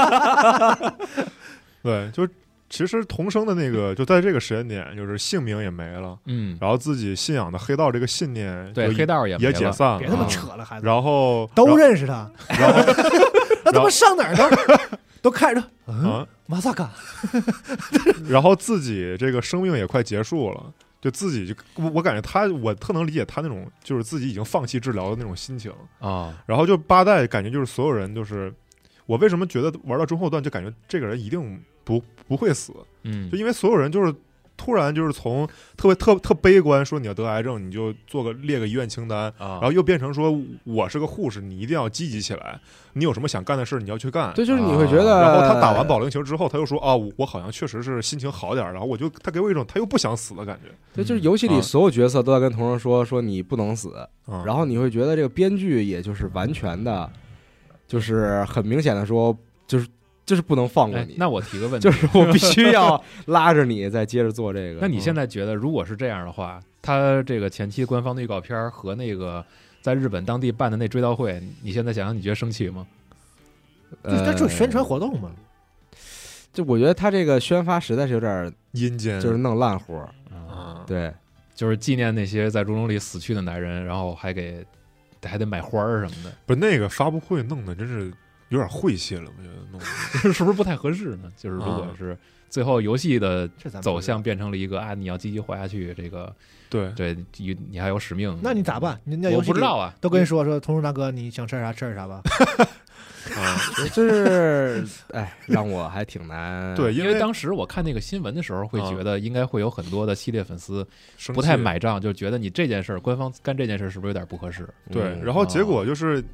对，就其实童声的那个就在这个时间点，就是姓名也没了， 嗯， 然后自己信仰的黑道这个信念对， 就黑道也没了也解散了， 别他妈啊扯了，孩子然后都认识他， 然后那他妈上哪儿都都看着，嗯， 啊， 马萨卡， 然后自己这个生命也快结束了。就自己就我我感觉他我特能理解他那种就是自己已经放弃治疗的那种心情， 啊， 然后就八代感觉就是所有人就是我为什么觉得玩到中后段就感觉这个人一定不不会死， 嗯就因为所有人就是突然就是从特别特特悲观说你要得癌症你就做个列个医院清单， 啊， 然后又变成说我是个护士你一定要积极起来，你有什么想干的事你要去干。 对，就是你会觉得， 然后他打完保龄球之后，他又说：“啊，我我好像确实是心情好点儿。”然后我就他给我一种他又不想死的感觉。 对，就是游戏里啊所有角色都在跟童声说说你不能死， 嗯、 然后你会觉得这个编剧也就是完全的，就是很明显的说，就是就是不能放过你， 哎那我提个问题， 就是我必须要拉着你再接着做这个。 那你现在在觉得，如果是这样的话，他这个前期官方的预告片和那个在日本当地办的那追悼会，你现在想想，你觉得生气吗？ 就是他就是宣传活动嘛。 就我觉得他这个宣发实在是有点阴间就是弄烂活儿， 啊， 对， 就是纪念那些在如龙里死去的男人，然后还给还得买花儿什么的， 不，那个发布会弄的真是有点晦气了，我觉得弄的。 是不是不太合适呢？就是如果是最后游戏的这咱不知道走向变成了一个啊，你要积极活下去，这个对， 对，你你还有使命， 那你咋办？你那我游戏里不知道啊， 都跟你说说，童声大哥，你想吃点啥吃点啥吧。 啊， 就是哎，让我还挺难。 对， 因为当时我看那个新闻的时候，会觉得应该会有很多的系列粉丝生不太气买账，就觉得你这件事儿，官方干这件事儿是不是有点不合适？ 对， 嗯然后结果就是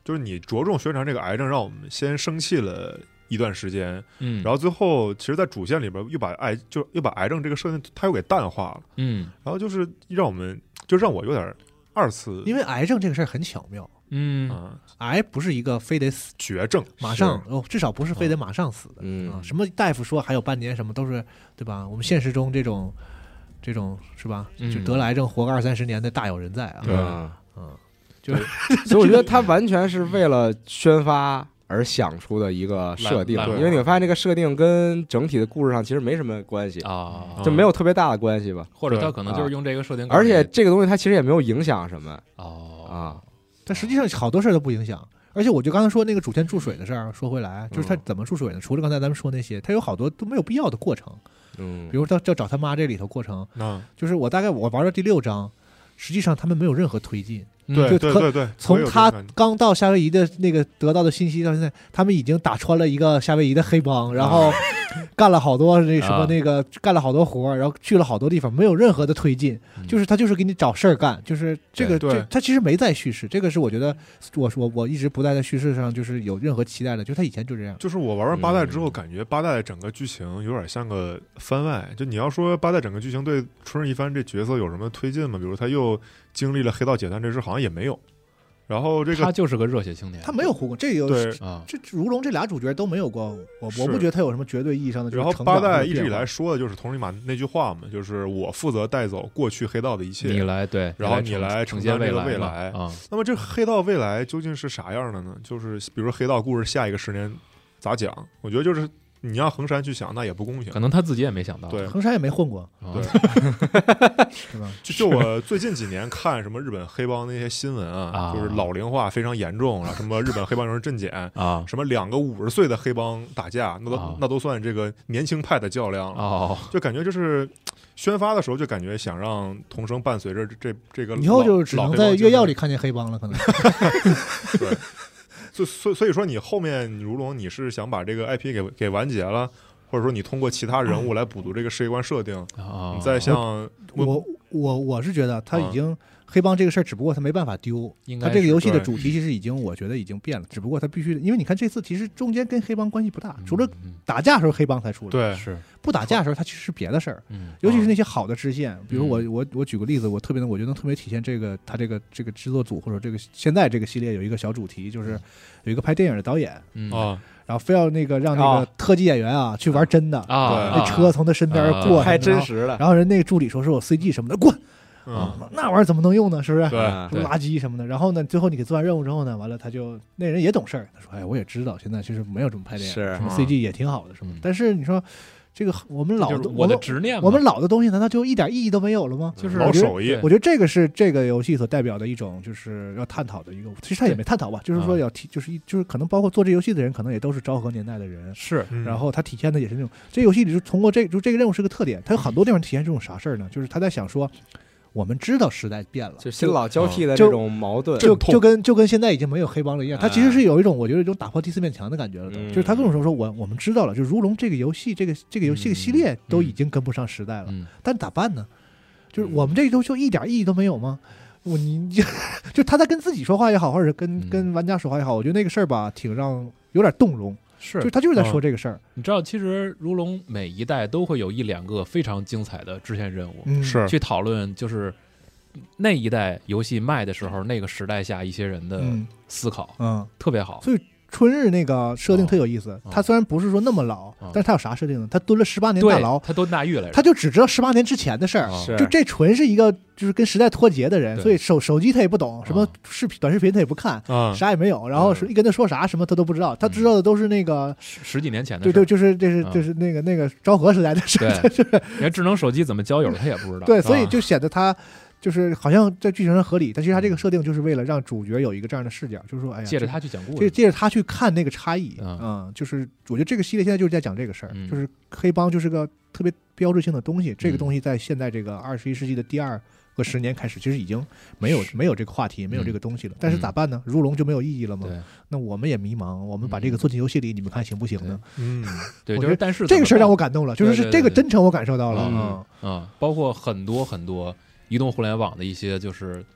就是你着重宣传这个癌症，让我们先生气了一段时间， 嗯， 然后最后其实，在主线里边又把癌就又把癌症这个设定，它又给淡化了， 嗯， 然后就是让我们就让我有点二次， 因为癌症这个事儿很巧妙， 嗯， 啊癌不是一个非得死绝症， 马上哦，至少不是非得马上死的， 嗯啊，什么大夫说还有半年，什么都是对吧？我们现实中这种这种是吧？ 嗯就得了癌症活个二三十年的大有人在啊， 对嗯， 嗯，就是所以我觉得他完全是为了宣发而想出的一个设定， 烂烂因为你会发现这个设定跟整体的故事上其实没什么关系， 啊， 就没有特别大的关系吧。 或者他对可能就是用这个设定， 而且这个东西它其实也没有影响什么哦啊。 但实际上好多事儿都不影响。而且我就刚才说那个主线注水的事儿，说回来，就是他怎么注水呢？除了刚才咱们说那些，他有好多都没有必要的过程， 嗯， 比如他要找他妈这里头过程， 啊， 就是我大概我玩到第六章，实际上他们没有任何推进。 嗯对就可对对对，我有这从他种感觉刚到夏威夷的那个得到的信息到现在，他们已经打穿了一个夏威夷的黑帮，然后干了好多那什么啊那个干了好多活儿，然后去了好多地方，没有任何的推进， 嗯就是他就是给你找事儿干，就是这个对这他其实没在叙事，这个是我觉得我我我一直不带在叙事上就是有任何期待的，就他以前就这样。 就是我玩完八代之后， 嗯感觉八代整个剧情有点像个番外。就你要说八代整个剧情对春日一番这角色有什么推进吗？比如他又经历了黑道解散这事，好像也没有。然后这个他就是个热血青年， 他没有互攻，这有对， 啊， 这如龙这俩主角都没有过，我是我不觉得他有什么绝对意义上的就是然后成长八代或者变化一直以来说的就是佟丽玛那句话嘛，就是我负责带走过去黑道的一你切。 来对， 然后你你来承承担这个未嘛未来啊， 那么这个黑道未来究竟是啥样的呢？就是比如说黑道故事下一个十年咋讲？我觉得就是你让横山去想，那也不公平可。能他自己也没想到， 对横山也没混过， 啊对， 是吧？ 就就我最近几年看什么日本黑帮那些新闻啊， 啊就是老龄化非常严重了，什么日本黑帮有人阵检， 啊什么两个五十岁的黑帮打架，那都、 啊那都算这个年轻派的较量了。 哦， 就感觉就是宣发的时候，就感觉想让童声伴随着这这这个以后老就只能在老黑帮精神月曜里看见黑帮了，可能。 对。所所所以说，你后面如龙你是想把这个 I P 给给完结了，或者说你通过其他人物来补足这个世界观设定， 啊， 你再像我我我是觉得他啊已经黑帮这个事儿，只不过他没办法丢。 应该他这个游戏的对主题其实已经，我觉得已经变了，只不过他必须，因为你看这次其实中间跟黑帮关系不大，除了嗯打架的时候黑帮才出来， 对是不打架的时候他其实是别的事儿。 嗯尤其是那些好的支线，比如我嗯我我举个例子，我特别能，我觉得能特别体现这个他这个这个制作组或者这个现在这个系列有一个小主题，就是有一个拍电影的导演， 嗯啊， 然后非要那个让那个啊特技演员啊去玩真的， 啊， 对那车从他身边过， 太真然后。 实了。 然后人那个助理说是我 C G 什么的，滚， 嗯， 那玩意儿怎么能用呢？是不是？ 对啊对什么垃圾什么的。然后呢，最后你给做完任务之后呢，完了他就那人也懂事儿，他说：“哎，我也知道现在其实没有这么拍电影， 是什么啊 C G 也挺好的，是吧嗯？ 但是你说这个我们老的就是我的们执念嘛， 我们老的东西难道就一点意义都没有了吗？ 就是老手艺对， 我觉得这个是这个游戏所代表的一种，就是要探讨的一个。其实他也没探讨吧，就是说要提，就是一就是可能包括做这游戏的人，可能也都是昭和年代的人。 是嗯然后他体现的也是那种，这游戏里就通过这就这个任务是个特点，他有很多地方体现这种啥事儿呢？就是他在想说，我们知道时代变了， 就新老交替的就这种矛盾， 就阵痛就跟就跟现在已经没有黑帮了一样，他其实哎是有一种我觉得一种打破第四面墙的感觉了都， 嗯就是他跟我说说我我们知道了，就如龙这个游戏这个这个游戏这个系列都已经跟不上时代了， 嗯但咋办呢？就是我们这都就一点意义都没有吗？我你就就他在跟自己说话也好，或者是跟嗯跟玩家说话也好，我觉得那个事儿吧，挺让有点动容， 是就是他就是在说这个事儿， 你知道，其实如龙每一代都会有一两个非常精彩的支线任务， 嗯， 是去讨论就是那一代游戏卖的时候，那个时代下一些人的嗯思考， 嗯。 特别好。 所以春日那个设定特有意思， 哦他虽然不是说那么老， 哦但是他有啥设定呢？他蹲了十八年大对牢，， 他蹲大狱来着， 他就只知道十八年之前的事儿， 哦是就这纯是一个就是跟时代脱节的人， 对所以手手机他也不懂，什么啊视频短视频他也不看， 啊， 啥也没有，然后是一跟他说啥什么他都不知道，他知道的都是那个， 十十几年前的对对， 事儿。 就是这是啊就是那个那个昭和时代的事儿， 对，连智能手机怎么交友他也不知道。 对，所以啊就显得他。就是好像在剧情上合理，但其实他这个设定就是为了让主角有一个这样的视角，就是说，哎呀， 借着这他去讲故事。 借借着他去看那个差异， 嗯嗯，就是我觉得这个系列现在就是在讲这个事儿， 嗯就是黑帮就是个特别标志性的东西，这个嗯东西在现在这个二十一世纪的第二个十年开始，其实已经没有没有这个话题，没有这个东西了。但是咋办呢？如龙就没有意义了吗？ 对那我们也迷茫，我们把这个嗯做进游戏里，你们看行不行呢？ 嗯， 对， 我觉得就是但是这个事儿让我感感动了，就是是对对对这个真诚我感受到了， 嗯嗯， 啊，包括很多很多移动互联网的一些就是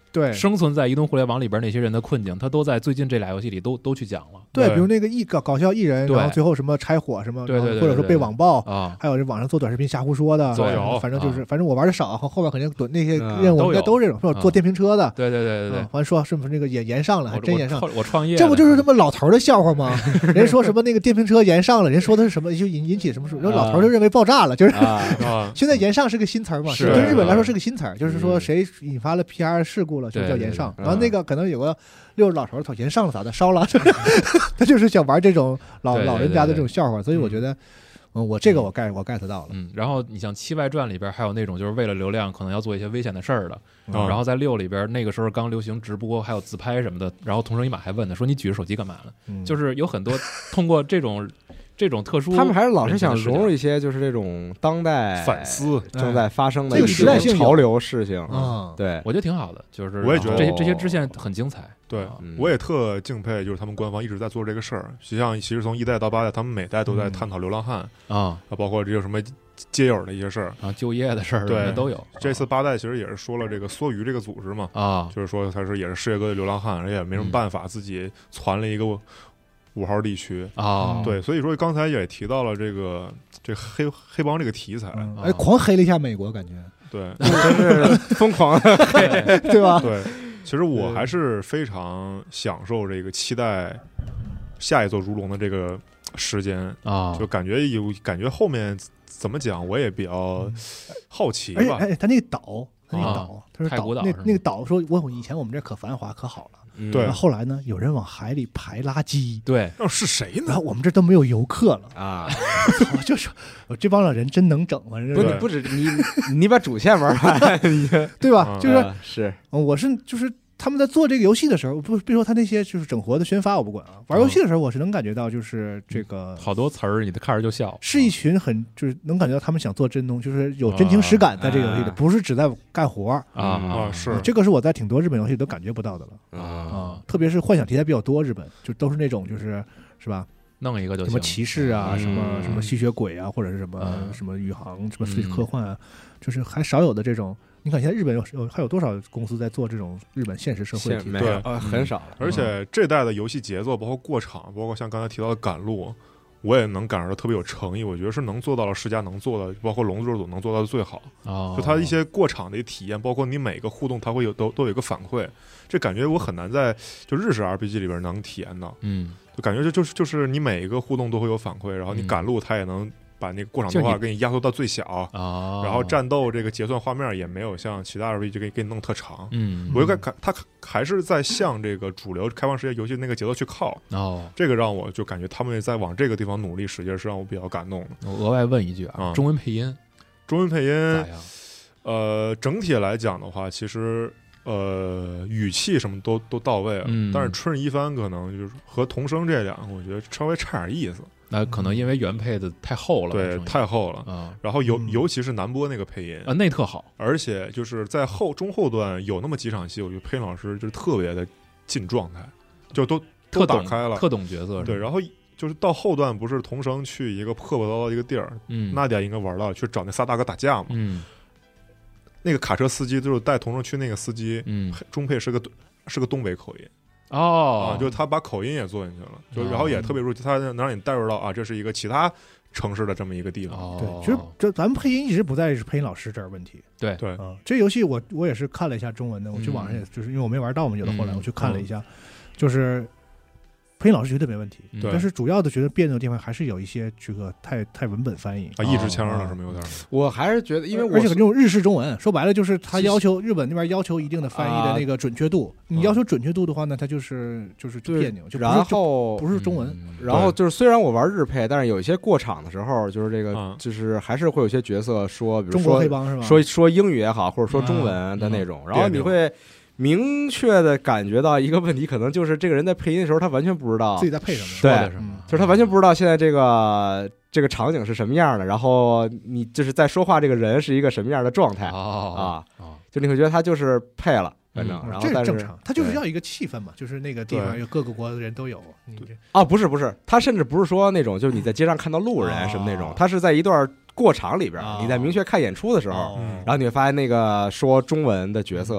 对生存在移动互联网里边那些人的困境，他都在最近这俩游戏里都都去讲了。 对， 对比如那个艺搞搞笑艺人， 对然后最后什么拆伙什么， 对对对对或者说被网暴啊， 还有这网上做短视频瞎胡说的， 对反正就是啊反正我玩的少，后后边肯定多那些嗯任务都有应该都是这种，或者坐电瓶车的， 对对对对对嗯，还说是不是那个延延上了，还我真延上我。创我创业的， 这不就是他妈老头儿的笑话吗？人说什么那个电瓶车延上了，人说的是什么就引引起什么事，然后老头儿就认为爆炸了，就是啊， 啊， 现在延上是个新词儿嘛， 是对日本来说是个新词儿，就是说嗯谁引发了 P R 事故了，就叫延上。 对对对然后那个可能有个六十老头儿，他延上了咋的，烧了，他就是想玩这种老对对对老人家的这种笑话，所以我觉得，嗯，我这个我 get 我 get 到了。 嗯，然后你像《七外传》里边还有那种就是为了流量可能要做一些危险的事儿的， 嗯然后在六里边那个时候刚流行直播还有自拍什么的，然后同生一马还问他说你举着手机干嘛了？ 嗯就是有很多通过这种这种特殊， 他们还是老是想融入一些就是这种当代反思， 正在发生的这个一时代性有种潮流事情。 啊， 对， 我觉得挺好的，就是我也觉得这些这些支线很精彩。 对啊嗯我也特敬佩，就是他们官方一直在做这个事儿。就像其实从一代到八代，他们每代都在探讨流浪汉啊啊，包括这有什么街友的一些事儿。 啊，就业的事儿对什么的都有。 这次八代其实也是说了这个梭鱼这个组织嘛， 啊， 就是说他是也是世界各地流浪汉，而且也没什么办法，自己传了一个五号地区。 啊， 对，所以说刚才也提到了这个这个黑黑帮这个题材。 嗯啊哎，狂黑了一下美国，感觉对真是疯狂。 对对吧？ 对，其实我还是非常享受这个期待下一座如龙的这个时间， 啊， 就感觉有感觉后面怎么讲，我也比较好奇吧。 而且哎，他那个岛，他那个啊岛，他说太古岛那是吗那个岛说，我以前我们这可繁华可好了， 嗯对然后后来呢，有人往海里排垃圾， 对， 那是谁呢然？后我们这都没有游客了。 啊， 我就说，我这帮老人真能整，反正不， 是你不止你，你把主线玩完，你对吧？ 嗯就是啊是嗯我是就是他们在做这个游戏的时候，不别说他那些就是整活的宣发我不管啊，玩游戏的时候我是能感觉到，就是这个好多词儿你看着就笑。 是一群很就是能感觉到他们想做真东，就是有真情实感在这个游戏里， 啊不是只在干活儿。 啊啊，是嗯这个是我在挺多日本游戏都感觉不到的了啊， 啊，特别是幻想题材比较多，日本就都是那种就是是吧？ 弄一个就行。 什么骑士啊， 嗯什么什么吸血鬼啊，或者是什么嗯什么宇航，什么嗯科幻啊，就是还少有的这种。你看现在日本有有还有多少公司在做这种日本现实社会题材？ 对现没有，呃很少了。 而且这代的游戏节奏，包括过场，包括像刚才提到的赶路，我也能感受到特别有诚意。我觉得是能做到了世嘉能做的，包括龙之组能做到的最好。 哦， 就它一些过场的体验，包括你每个互动，它会有都都有一个反馈。这感觉我很难在就日式 R P G 里边能体验到， 嗯就感觉就就是就是你每一个互动都会有反馈，然后你嗯赶路它也能把那个过场就你动画给你压缩到最小。 啊， 然后战斗这个结算画面也没有像其他 R P G 给给你弄特长， 嗯， 我就感感它还是在向这个主流开放世界游戏那个节奏去靠， 哦， 这个让我就感觉他们在往这个地方努力使劲，是让我比较感动的。 我额外问一句啊， 啊中文配音中文配音咋样？ 呃，整体来讲的话，其实呃语气什么都都到位了， 嗯但是春日一番可能就是和童声这两个，我觉得稍微差点意思， 那可能因为原配的太厚了， 对， 声音太厚了。 啊然后尤、 嗯尤其是南波那个配音， 啊，那特好， 而且就是在后中后段有那么几场戏，我觉得配音老师就是特别的进状态，就都都特懂打开了， 特懂角色， 对。 是吧然后就是到后段，不是童声去一个破破糟糟的一个地儿， 嗯， 娜迪亚应该玩到去找那仨大哥打架嘛。 嗯那个卡车司机就是带童声去那个司机， 嗯中配是个是个东北口音。 哦啊，，就是他把口音也做进去了，就哦然后也特别入，他能让你带入到啊，这是一个其他城市的这么一个地方。 哦， 对，其实这咱们配音一直不在是配音老师这儿问题对对， 啊。这游戏我我也是看了一下中文的，我去网上也就是因为我没玩到嘛，有的后来嗯我去看了一下，就是配音老师绝对没问题， 嗯对但是主要的觉得别扭的地方还是有一些这个太太文本翻译。 啊，一支枪哦了是没有点儿。 我还是觉得，因为我而且这种日式中文，说白了就是他其实要求日本那边要求一定的翻译的那个准确度。你要求准确度的话呢，它就是就是对别扭，就不是然就后不是中文。 嗯然后就是，虽然我玩日配，但是有一些过场的时候，就是这个嗯， 就是还是会有些角色说，比如中国说黑帮是吧？ 说说英语也好，或者说中文的那种，然后你会明确的感觉到一个问题，可能就是这个人在配音的时候，他完全不知道自己在配什么？ 对说的什么？ 就是他完全不知道现在这个这个场景是什么样的，然后你就是在说话这个人是一个什么样的状态哦啊， 哦就你会觉得他就是配了，反正嗯然后但是这是正常，他就是对要一个气氛嘛，就是那个地方对有各个国的人都有。你这啊，不是不是，他甚至不是说那种就是你在街上看到路人哦什么那种，他是在一段过场里边哦， 你在明确看演出的时候， 嗯然后你会发现那个说中文的角色，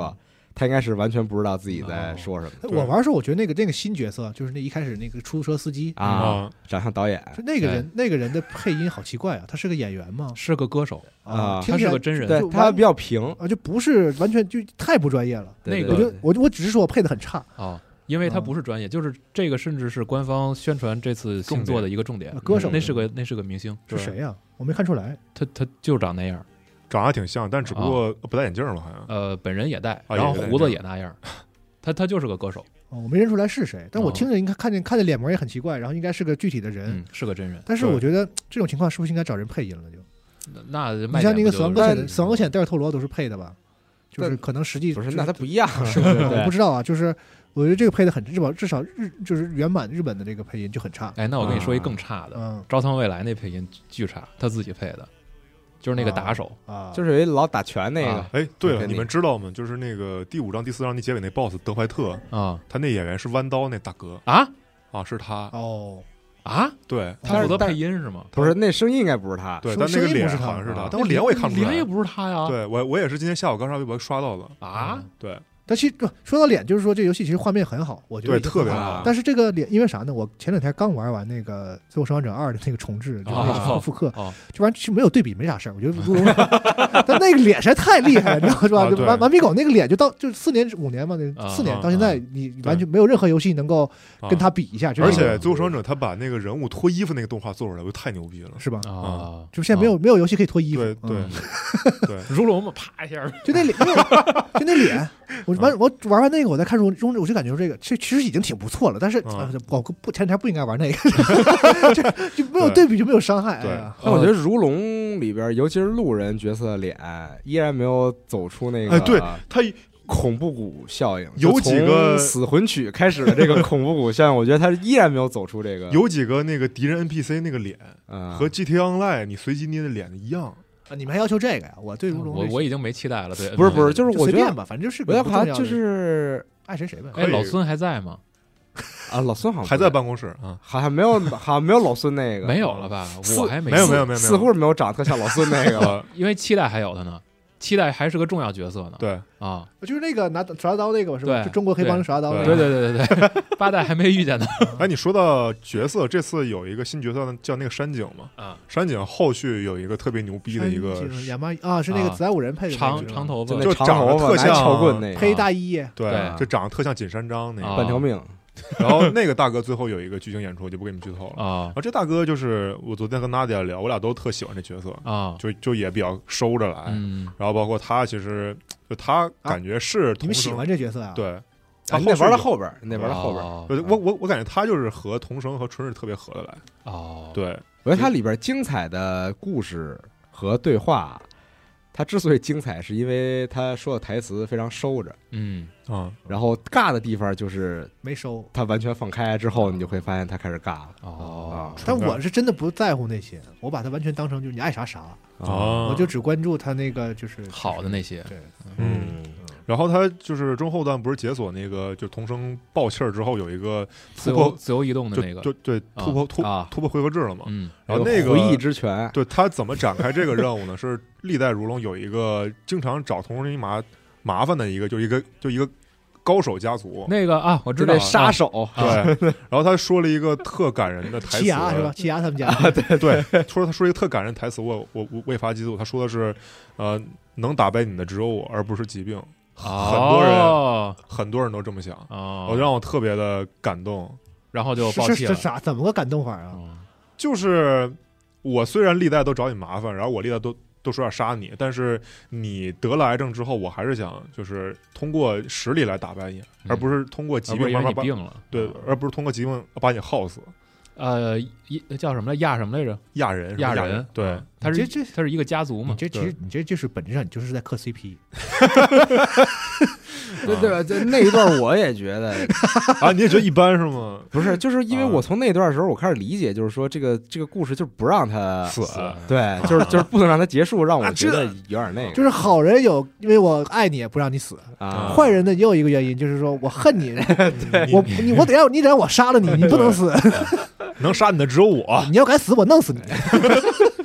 他应该是完全不知道自己在说什么。 我玩的时候，我觉得那个那个新角色，就是那一开始那个出租车司机啊，长相导演， 就那个人那个人的配音好奇怪啊，他是个演员吗？ 是个歌手啊， 他是个真人， 对他比较平啊，就不是完全就太不专业了。 那个我就我我只是说我配的很差啊。因为他不是专业，就是这个，甚至是官方宣传这次星座的一个重点。 歌手那是个那是个明星， 是谁呀？我没看出来。 他他就长那样， 长得挺像，但只不过不戴眼镜了，好像。 呃，本人也戴，然后胡子也那样。他他就是个歌手。 哦，我没认出来是谁，但我听着应该看见看见脸模也很奇怪，然后应该是个具体的人， 是个真人。 但是我觉得这种情况是不是应该找人配音了？就那你像那个死亡搁浅，死亡搁浅戴尔托罗都是配的吧？就是可能实际不是，那他不一样， 是不是？我不知道啊，就是我觉得这个配的很至少至少日就是原版日本的这个配音就很差。 哎，那我跟你说一更差的， 嗯， 朝仓未来那配音巨差，他自己配的，就是那个打手啊， 就是有一老打拳那个。 哎，对了，你们知道吗？就是那个第五章第四章那结尾那 boss 德怀特啊， 他那演员是弯刀那大哥啊啊，是他哦。 啊， 对， 他负责配音是吗？ 不是，那声音应该不是他， 对，但那个脸好像是他，但我脸我也看不出来， 脸也不是他呀。 对我，我也是今天下午刚上微博刷到的啊， 对。 但其实说到脸，就是说这游戏其实画面很好，我觉得对特别好。 但是这个脸，因为啥呢？我前两天刚玩完那个《最后生还者二》的那个重置，就是那个复刻，这玩意儿没有对比没啥事儿。我觉得如龙，但那个脸实在太厉害了，你知道是吧？顽顽皮狗那个脸，就到就四年五年嘛，那四年到现在，你完全没有任何游戏能够跟他比一下。 而且《最后生还者》他把那个人物脱衣服那个动画做出来，我太牛逼了， 是吧？ 啊， 就现在没有没有游戏可以脱衣服， 对对对， 如龙嘛，啪一下， 就那脸，就那脸，我完我玩完那。那个我在看中中，我就感觉这个这其实已经挺不错了，但是我不前两天不应该玩那个，就就没有对比就没有伤害。 对， 但我觉得如龙里边，尤其是路人角色的脸，依然没有走出那个， 哎，对他恐怖谷效应， 有几个死魂曲开始的这个恐怖谷效应，我觉得他依然没有走出这个。 有几个那个敌人 N P C 那个脸， 嗯， 和 G T A Online 你随机捏的脸一样。 啊！你们还要求这个呀？我对如龙， 我我已经没期待了。对， 不是不是，就是我觉得吧，反正就是我觉得好像就是爱谁谁呗。 哎，老孙还在吗？ 啊，老孙好像还在办公室啊， 好像没有，好像没有老孙那个， 没有了吧？我还没没有没有没有， 似乎是没有长得特像老孙那个了， 因为期待还有他呢。期待还是个重要角色呢。 对啊， 就是那个拿耍刀那个是吧？ 对， 就中国黑帮耍刀那个。 对对对对对，八代还没遇见呢。 哎，你说到角色，这次有一个新角色叫那个山井嘛？ 啊， 山井后续有一个特别牛逼的一个亚麻啊，是那个子弹五人配的长长头发， 就长得特像撬棍那个， 配大衣， 对，就长得特像锦山章那个半条命。 然后那个大哥最后有一个剧情演出，就不给你们剧透了啊。 然后这大哥就是我昨天跟娜迪亚聊，我俩都特喜欢这角色啊， 就就也比较收着来。 嗯， 然后包括他，其实就他感觉是你们喜欢这角色啊？ 对， 他那玩到后边，那玩到后边，我我我感觉他就是和童生和春日特别合得来。 哦， 对， 我觉得他里边精彩的故事和对话。他之所以精彩，是因为他说的台词非常收着， 嗯啊， 然后尬的地方就是没收， 他完全放开之后，你就会发现他开始尬了。 哦， 但我是真的不在乎那些，我把他完全当成就是你爱啥啥， 哦， 我就只关注他那个就是好的那些， 对， 嗯。然后他就是中后段不是解锁那个，就童生爆气儿之后有一个突破自由移动的那个， 就对突破突突破回合制了嘛。 嗯， 然后那个回忆之拳， 对他怎么展开这个任务呢？是历代如龙有一个经常找童生麻麻烦的一个，就一个就一个高手家族。 那个啊，我知道杀手。 对，然后他说了一个特感人的台词， 奇牙是吧？奇牙他们家， 对对，说他说一个特感人台词，我我我未发激怒。他说的是，呃，能打败你的只有我，而不是疾病。 哦、 很多人很多人都这么想， 哦、 我让我特别的感动， 然后就爆气了。 是啥？怎么个感动法啊？ 嗯、 就是我虽然历代都找你麻烦，然后我历代都都说要杀你，但是你得了癌症之后，我还是想就是通过实力来打败你， 嗯、 而不是通过疾病慢慢把你病了。 对， 嗯、 而不是通过疾病把你耗死。 呃，一叫什么来？亚什么来着？ 亚人， 亚人， 对， 他是这他是一个家族嘛。 你这其实你这就是本质上你就是在磕 C P。 对对吧？这那一段我也觉得啊，你也觉得一般是吗？ 不是，就是因为我从那段的时候，我开始理解，就是说这个这个故事就是不让他死， 对，就是就是不能让他结束，让我觉得有点那个。 就是好人有，因为我爱你，不让你死啊。 坏人呢也有一个原因，就是说我恨你，我你我得让你得让我杀了你，你不能死。 能杀你的只有我， 你要敢死，我弄死你。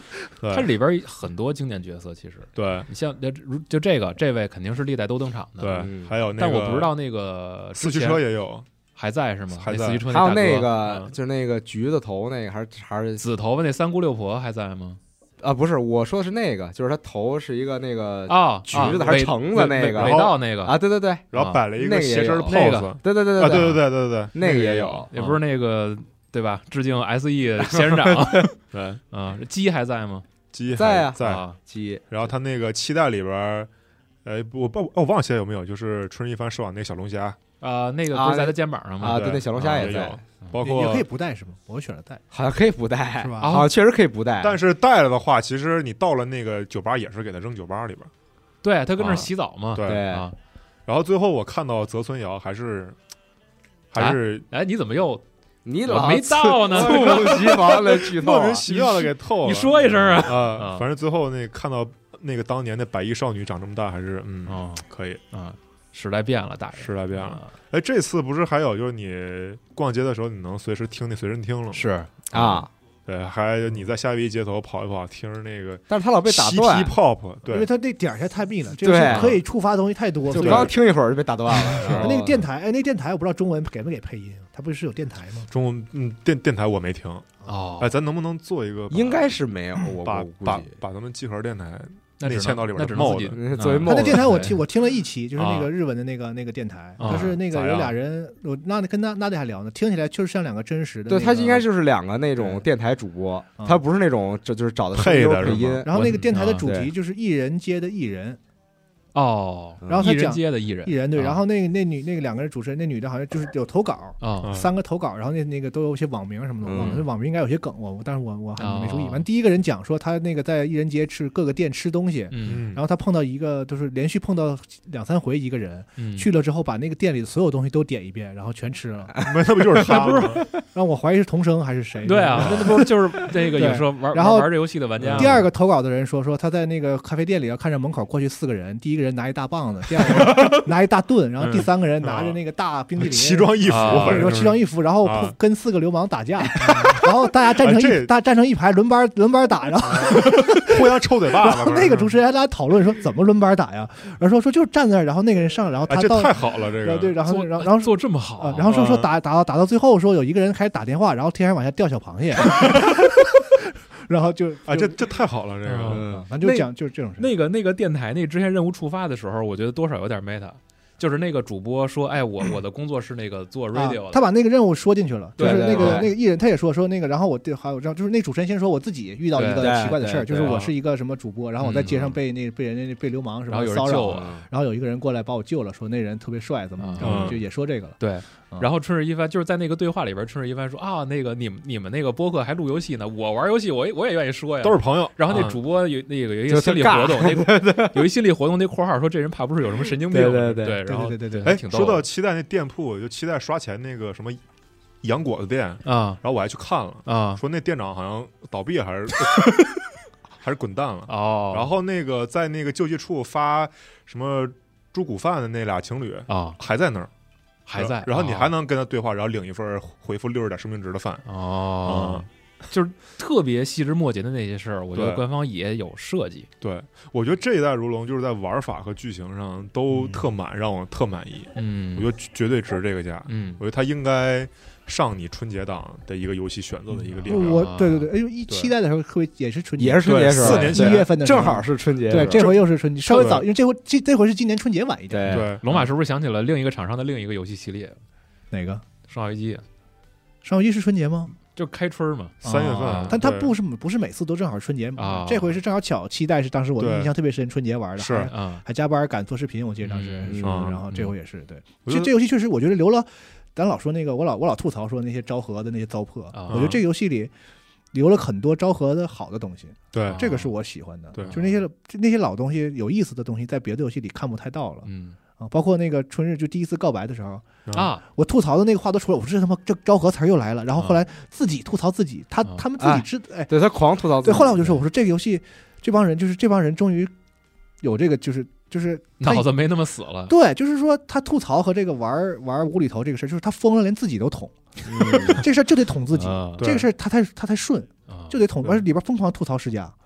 它里边很多经典角色，其实对你像就这个这位肯定是历代都登场的， 对， 嗯、 还有那个， 但我不知道那个四驱车也有。 还在是吗？ 还在， 四驱车还有那个， 嗯、就是那个橘子头那个，还是还是紫头发那三姑六婆还在吗？ 啊，不是，我说的是那个，就是他头是一个那个啊， 橘子还是橙子那个， 尾道那个啊，对对对， 然后摆了一个斜身的 pose，对对对对啊，对对对对对， 那个也有， 也不是那个对吧？致敬 S E 仙人掌，对啊，鸡还在吗？ 鸡在啊， 在鸡。 然后他那个期待里边，呃，我不我忘记了有没有，就是春日一番射网那个小龙虾。 啊，那个不是在他肩膀上吗？ 啊，对，那小龙虾也在， 包括也可以不带是吗？我选了带， 好像可以不带， 是吧？ 啊，确实可以不带。 但是带了的话，其实你到了那个酒吧也是给他扔酒吧里边。 对他跟那洗澡嘛。 对啊。 然后最后我看到泽村遥还是还是哎，你怎么又你老没到呢？ 猝不及防的剧透， 莫名其妙的给透了。 你说一声啊！ 啊，反正最后那看到那个当年的百亿少女长这么大，还是嗯可以啊。时代变了，大人时代变了。哎，这次不是还有就是你逛街的时候，你能随时听那随身听了吗？ 是啊， 对，还有你在夏威夷街头跑一跑，听着那个， 但是他老被打断 ，pop， 对， 因为他那点儿下太密了，这个可以触发的东西太多， 就刚听一会儿就被打断了。 他那个电台，哎，那电台我不知道中文给没给配音，他不是有电台吗？ 中文嗯电电台我没听哦， 哎，咱能不能做一个？ 应该是没有，我把把把咱们集合电台。内嵌到里边， 那只能自己作为他那电台我听我听了一期，就是那个日文的那个那个电台，就是那个有俩人，我那跟那那得还聊呢，听起来就是像两个真实的。 对，他应该就是两个那种电台主播，他不是那种这就是找的配的配音。 然后那个电台的主题就是艺人街的艺人。 哦， 然后他讲艺人的艺人， 艺人对，然后那个那女那个两个人主持人，那女的好像就是有投稿啊， 三个投稿，然后那那个都有些网名什么的，我忘了，网名应该有些梗，我但是我我还没注意。完，第一个人讲说他那个在艺人街吃各个店吃东西， 嗯， 然后他碰到一个就是连续碰到两三回一个人， 嗯， 去了之后把那个店里的所有东西都点一遍，然后全吃了， 那不就是他不是？ 让我怀疑是童声还是谁？ 对啊，那不是就是那个有时候玩然后玩这游戏的玩家。 第二个投稿的人说说他在那个咖啡店里要看着门口过去四个人，第一个人拿一大棒子。第二个人拿一大盾，然后第三个人拿着那个大冰淇淋， 奇装异服， 或者说奇装异服，然后跟四个流氓打架，然后大家站成一大站成一排轮班轮班打，然后互相抽嘴巴。 然后那个主持人还在讨论说怎么轮班打呀？然后说说就站在那儿，然后那个人上，然后他到太好了，这个对，然后然后然后做这么好， 然后说说打打到打到最后，说有一个人开始打电话，然后天上往下掉小螃蟹。然后就啊，这这太好了，这个， 嗯，反正就讲就是这种事。 那个那个电台那支线任务触发的时候，我觉得多少有点 meta，就是那个主播说，哎，我我的工作是那个做 radio 的， 他把那个任务说进去了，就是那个那个艺人他也说说那个，然后我还有就是那主持人先说我自己遇到一个奇怪的事儿，就是我是一个什么主播，然后我在街上被那被人家被流氓什么骚扰，然后有一个人过来把我救了，说那人特别帅，怎么就也说这个了， 对。然后春日一番就是在那个对话里边，春日一番说啊，那个你们你们那个播客还录游戏呢，我玩游戏我我也愿意说呀， 都是朋友。 然后那主播有那个有一个心理活动，那有一心理活动那括号说这人怕不是有什么神经病， 对对对然后对对对， 哎，说到期待那店铺，就期待刷钱那个什么洋果子店啊， 然后我还去看了啊， 说那店长好像倒闭还是还是滚蛋了哦， 然后那个在那个救济处发什么猪骨饭的那俩情侣啊还在那儿。 还在， 然后你还能跟他对话，然后领一份回复六十点生命值的饭哦，就是特别细枝末节的那些事儿，我觉得官方也有设计。 对，我觉得这一代如龙就是在玩法和剧情上都特满，嗯、让我特满意。 嗯， 我觉得绝对值这个价。 嗯， 我觉得他应该上你春节档的一个游戏选择的一个列表。 我对对对，哎呦，一期待的时候会也是春节， 也是春节时候， 四年一月份的， 正好是春节。 对，这回又是春节，稍微早，因为这回这这回是今年春节晚一点。 对， 龙马是不是想起了另一个厂商的另一个游戏系列？ 哪个？ 生化危机。 生化危机是春节吗？ 就开春嘛， 三月份。 但它不是不是每次都正好春节啊， 这回是正好巧。期待是当时我印象特别深，春节玩的， 是啊，还加班赶做视频，我记得当时是。然后这回也是对，这这这游戏确实我觉得留了。咱老说那个，我老我老吐槽说那些昭和的那些糟粕，我觉得这个游戏里留了很多昭和的好的东西。 对， 这个是我喜欢的。 对， 就那些那些老东西有意思的东西，在别的游戏里看不太到了。 嗯。 啊，包括那个春日就第一次告白的时候啊， 我吐槽的那个话都出来，我说这他妈这昭和词儿又来了。然后后来自己吐槽自己，他他们自己知哎， 对他狂吐槽自己。 对，后来我就说，我说这个游戏这帮人就是这帮人终于有这个就是就是脑子没那么死了。 对，就是说他吐槽和这个玩玩无厘头这个事儿，就是他疯了，连自己都捅。这事儿就得捅自己，这个事儿他太他太顺，就得捅，而且里边疯狂吐槽世家。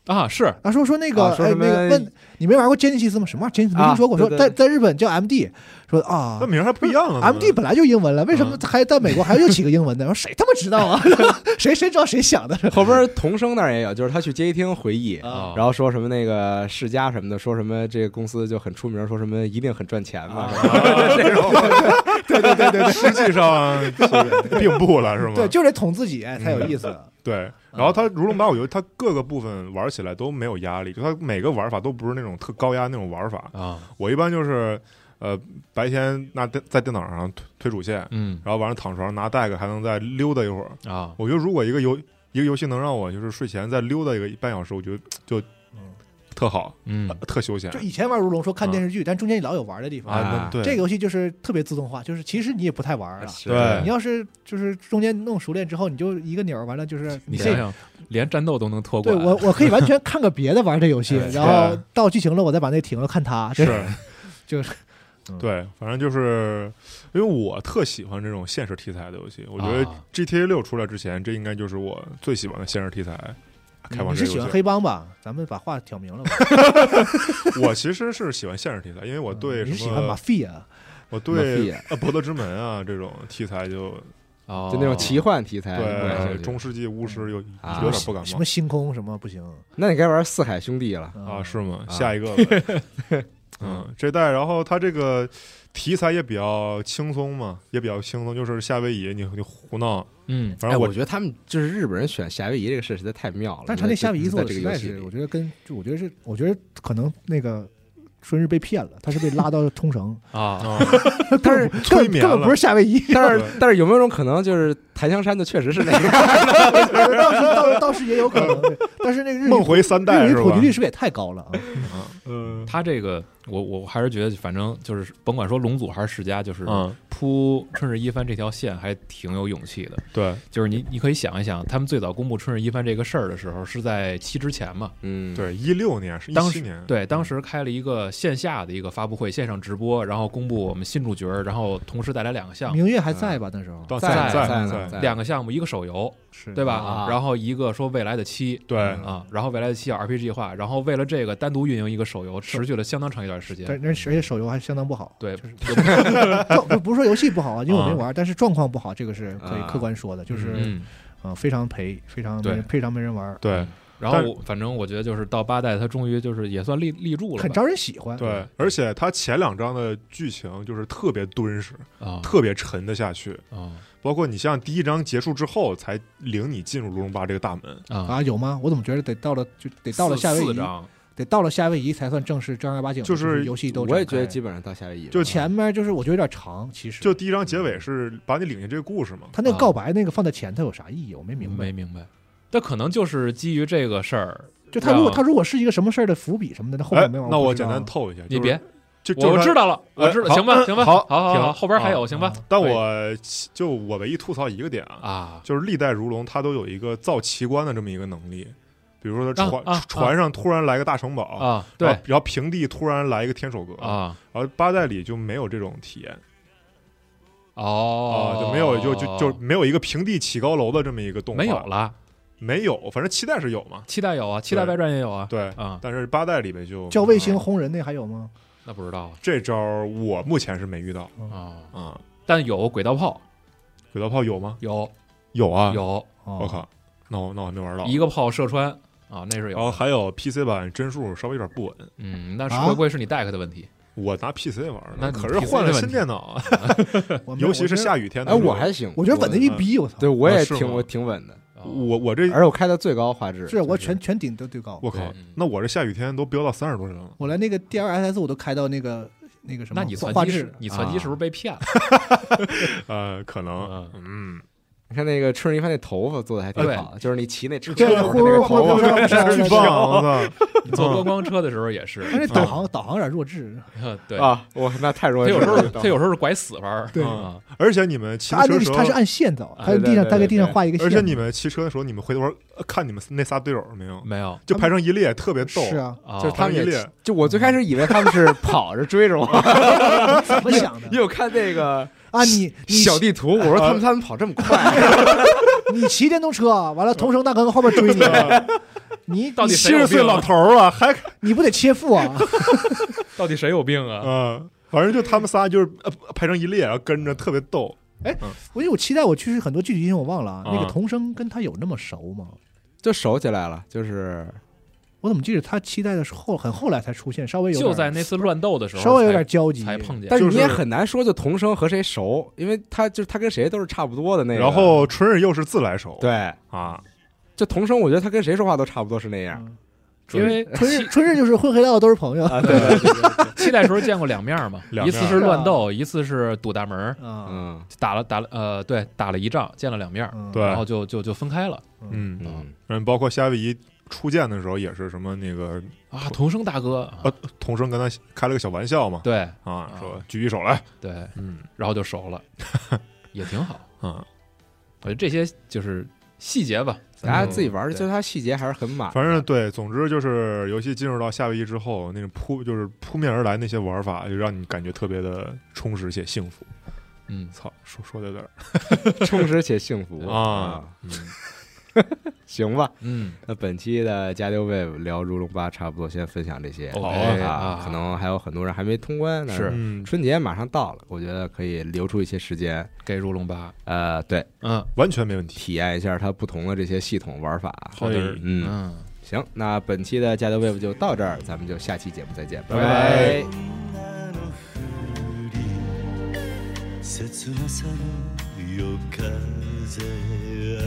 啊，是啊，说说那个、 啊、说哎那个问你没玩过杰尼西斯吗？什么玩意儿？杰尼斯没听说过。 啊、 说在在日本叫 M D， 说啊， 那名还不一样啊 ，M D 本来就英文了，为什么还在美国还有几个英文的？说谁他妈知道啊？谁谁知道谁想的？ 后边童声那儿也有，就是他去街机厅回忆， 啊、 然后说什么那个世嘉什么的，说什么这个公司就很出名，说什么一定很赚钱嘛， 啊、 这种。 对对对对对， 实际上并不了，是吗？ 对，就得捅自己才有意思。 嗯、对，然后它如龙八，我觉得它各个部分玩起来都没有压力，就它每个玩法都不是那种特高压那种玩法啊。 我一般就是呃白天拿在电脑上推推主线， 嗯， 然后晚上躺床拿 deck 还能再溜达一会儿啊。 我觉得如果一个游一个游戏能让我就是睡前再溜达一个半小时，我觉得就。特好， 嗯、 呃，特休闲。 就以前玩如龙说看电视剧，啊、但中间老有玩的地方啊。对， 这个游戏就是特别自动化，就是其实你也不太玩了。 对， 你要是就是中间弄熟练之后，你就一个钮完了，就是你想想，连战斗都能托管。 对我，我可以完全看个别的玩这游戏，然后到剧情了，我再把那停了看它。 是， 就是。 对，反正就是因为我特喜欢这种现实题材的游戏，我觉得 G T A 六出来之前，这应该就是我最喜欢的现实题材。开放你是喜欢黑帮吧？咱们把话挑明了吧。 我其实是喜欢现实题材，因为我对什么、 嗯、你是喜欢马菲啊？ 我对啊，博德之门啊这种题材就哦，就那种奇幻题材， 对，中世纪巫师有、啊、有点不感冒。 什么星空什么不行？ 那你该玩四海兄弟了啊？是吗？ 啊、 下一个呗。嗯，这代然后它这个题材也比较轻松嘛，也比较轻松，就是夏威夷，你你胡闹。 嗯， 反正我、哎、我觉得他们就是日本人选夏威夷这个事实在太妙了。 但是他那夏威夷做的实在是，我觉得跟就我觉得是，我觉得可能那个春日被骗了，他是被拉到冲绳啊， 但是催眠根本不是夏威夷。 但是但是有没有一种可能，就是檀香山的确实是那个？ 倒是倒倒是也有可能，但是那个日梦回三代日语普及率是不是也太高了啊？ 嗯， 他这个我我还是觉得，反正就是甭管说龙组还是世嘉，就是嗯。 铺春日一番这条线还挺有勇气的， 对， 就是你你可以想一想，他们最早公布春日一番这个事儿的时候是在七之前嘛， 嗯，对，一六年是一七年， 对，当时开了一个线下的一个发布会，线上直播，然后公布我们新主角，然后同时带来两个项目， 明月还在吧？那时候在在在在两个项目，一个手游， 是对吧？ 啊、 然后一个说未来的七， 对啊，然后未来的七要 R P G 化，然后为了这个单独运营一个手游，持续了相当长一段时间， 但而且手游还相当不好， 对， 就是不是说游戏不好啊，因为我没玩，但是状况不好，这个是可以客观说的，就是嗯， 呃，非常赔，非常没非常没人玩， 对。 然后反正我觉得就是到八代，它终于就是也算立立住了， 很招人喜欢。 对，而且它前两章的剧情就是特别敦实啊， 特别沉得下去啊。 包括你像第一章结束之后才领你进入如龙八这个大门啊，有吗？我怎么觉得得到了就得到了夏威夷，得到了夏威夷才算正式正儿八经， 就是游戏都。 我也觉得基本上到夏威夷， 就前面就是我觉得有点长，其实就第一章结尾是把你领进这个故事嘛。 他那个告白那个放在前头有啥意义？我没明白， 没明白。但可能就是基于这个事儿。 就他如果他如果是一个什么事儿的伏笔什么的，那后面没有。 那我简单透一下， 你别， 就我知道了，我知道，行吧，行吧， 好， 好，好，好，后边还有，行吧。 但我就我唯一吐槽一个点啊， 就是历代如龙它都有一个造奇观的这么一个能力，比如说它船船上突然来个大城堡啊，对， 然后平地突然来一个天守阁啊， 然后八代里就没有这种体验。 哦， 就没有就就就没有一个平地起高楼的这么一个动画， 没有了。 没有，反正七代是有嘛， 七代有啊，七代外传也有啊， 对啊， 但是八代里面就叫卫星轰人那还有吗？ 那不知道， 这招我目前是没遇到啊啊， 但有轨道炮， 轨道炮有吗？ 有， 有啊， 有， 我靠，那我那我还没玩到， 一个炮射穿啊，那是有， 然后还有 P C 版帧数稍微有点不稳， 嗯，那是会不会是你 deck 的问题？ 我拿 P C 玩， 那可是换了新电脑啊，尤其是下雨天的时候，哎，我还行， 我觉得稳的一逼，我操， 对我也挺我挺稳的。 我我这， 而且我开的最高画质， 是我全全顶都最高。 我靠，那我这下雨天都飙到三十多帧了。 我连那个 D L S S 我都开到那个那个什么， 那你画传机质， 你传机是不是被骗了？ 呃，可能，嗯。 你看那个春日一番那头发做的还挺好的，就是你骑那车对， 那个头发巨棒。 你坐观光车的时候也是， 但是导航导航有点弱智。 对啊，我那太弱智了。他有时候他有时候是拐死弯。 对啊， 而且你们骑车的时候， 他是按线走，他在地上他在地上画一个线。 而且你们骑车的时候，你们回头看你们那仨队友没有？ 没有， 就排成一列，特别逗。 是啊， 就是他们一列。 就我最开始以为他们是跑着追着我， 怎么想的？ 因为我看那个啊，你小地图，我说他们他们跑这么快。 你骑电动车，完了同城大哥后边追你， 你到底七十岁老头啊，还你不得切腹啊？ 到底谁有病啊？ 嗯，反正就他们仨就是呃排成一列，然后跟着特别逗。 哎，我因为我期待我去很多具体情况我忘了啊。那个童生跟他有那么熟吗？ 就熟起来了，就是我怎么记得他期待的是后很后来才出现，稍微有就在那次乱斗的时候， 稍微有点交集才碰见。 但是你也很难说就童生和谁熟，因为他就是他跟谁都是差不多的那个。 然后春日又是自来熟， 对啊， 就童生，我觉得他跟谁说话都差不多是那样。 嗯因为春日春日就是混黑道都是朋友啊，对对对对， 期待时候见过两面嘛，一次是乱斗，一次是堵大门， 嗯， 打了打了呃，对，打了一仗，见了两面， 对， 然后就就就分开了， 嗯嗯，包括夏威夷初见的时候也是什么那个啊，童生大哥， 呃，童生跟他开了个小玩笑嘛， 对啊，说举起手来， 对， 嗯， 然后就熟了，也挺好， 嗯， 我觉得这些就是细节吧。 大家自己玩，就它细节还是很满。 反正对，总之就是游戏进入到夏威夷之后，那种扑就是扑面而来那些玩法，就让你感觉特别的充实且幸福。 嗯， 操，说说的有点充实且幸福啊。嗯， 行吧。 嗯， 那本期的加六 Wave 聊如龙八差不多先分享这些。 好啊，可能还有很多人还没通关呢。 是， 春节马上到了，我觉得可以留出一些时间给如龙八。 呃，对， 嗯， 完全没问题， 体验一下它不同的这些系统玩法。 好的， 嗯嗯， 行，那本期的加六 Wave 就到这儿，咱们就下期节目再见，拜拜。 切なさの夜風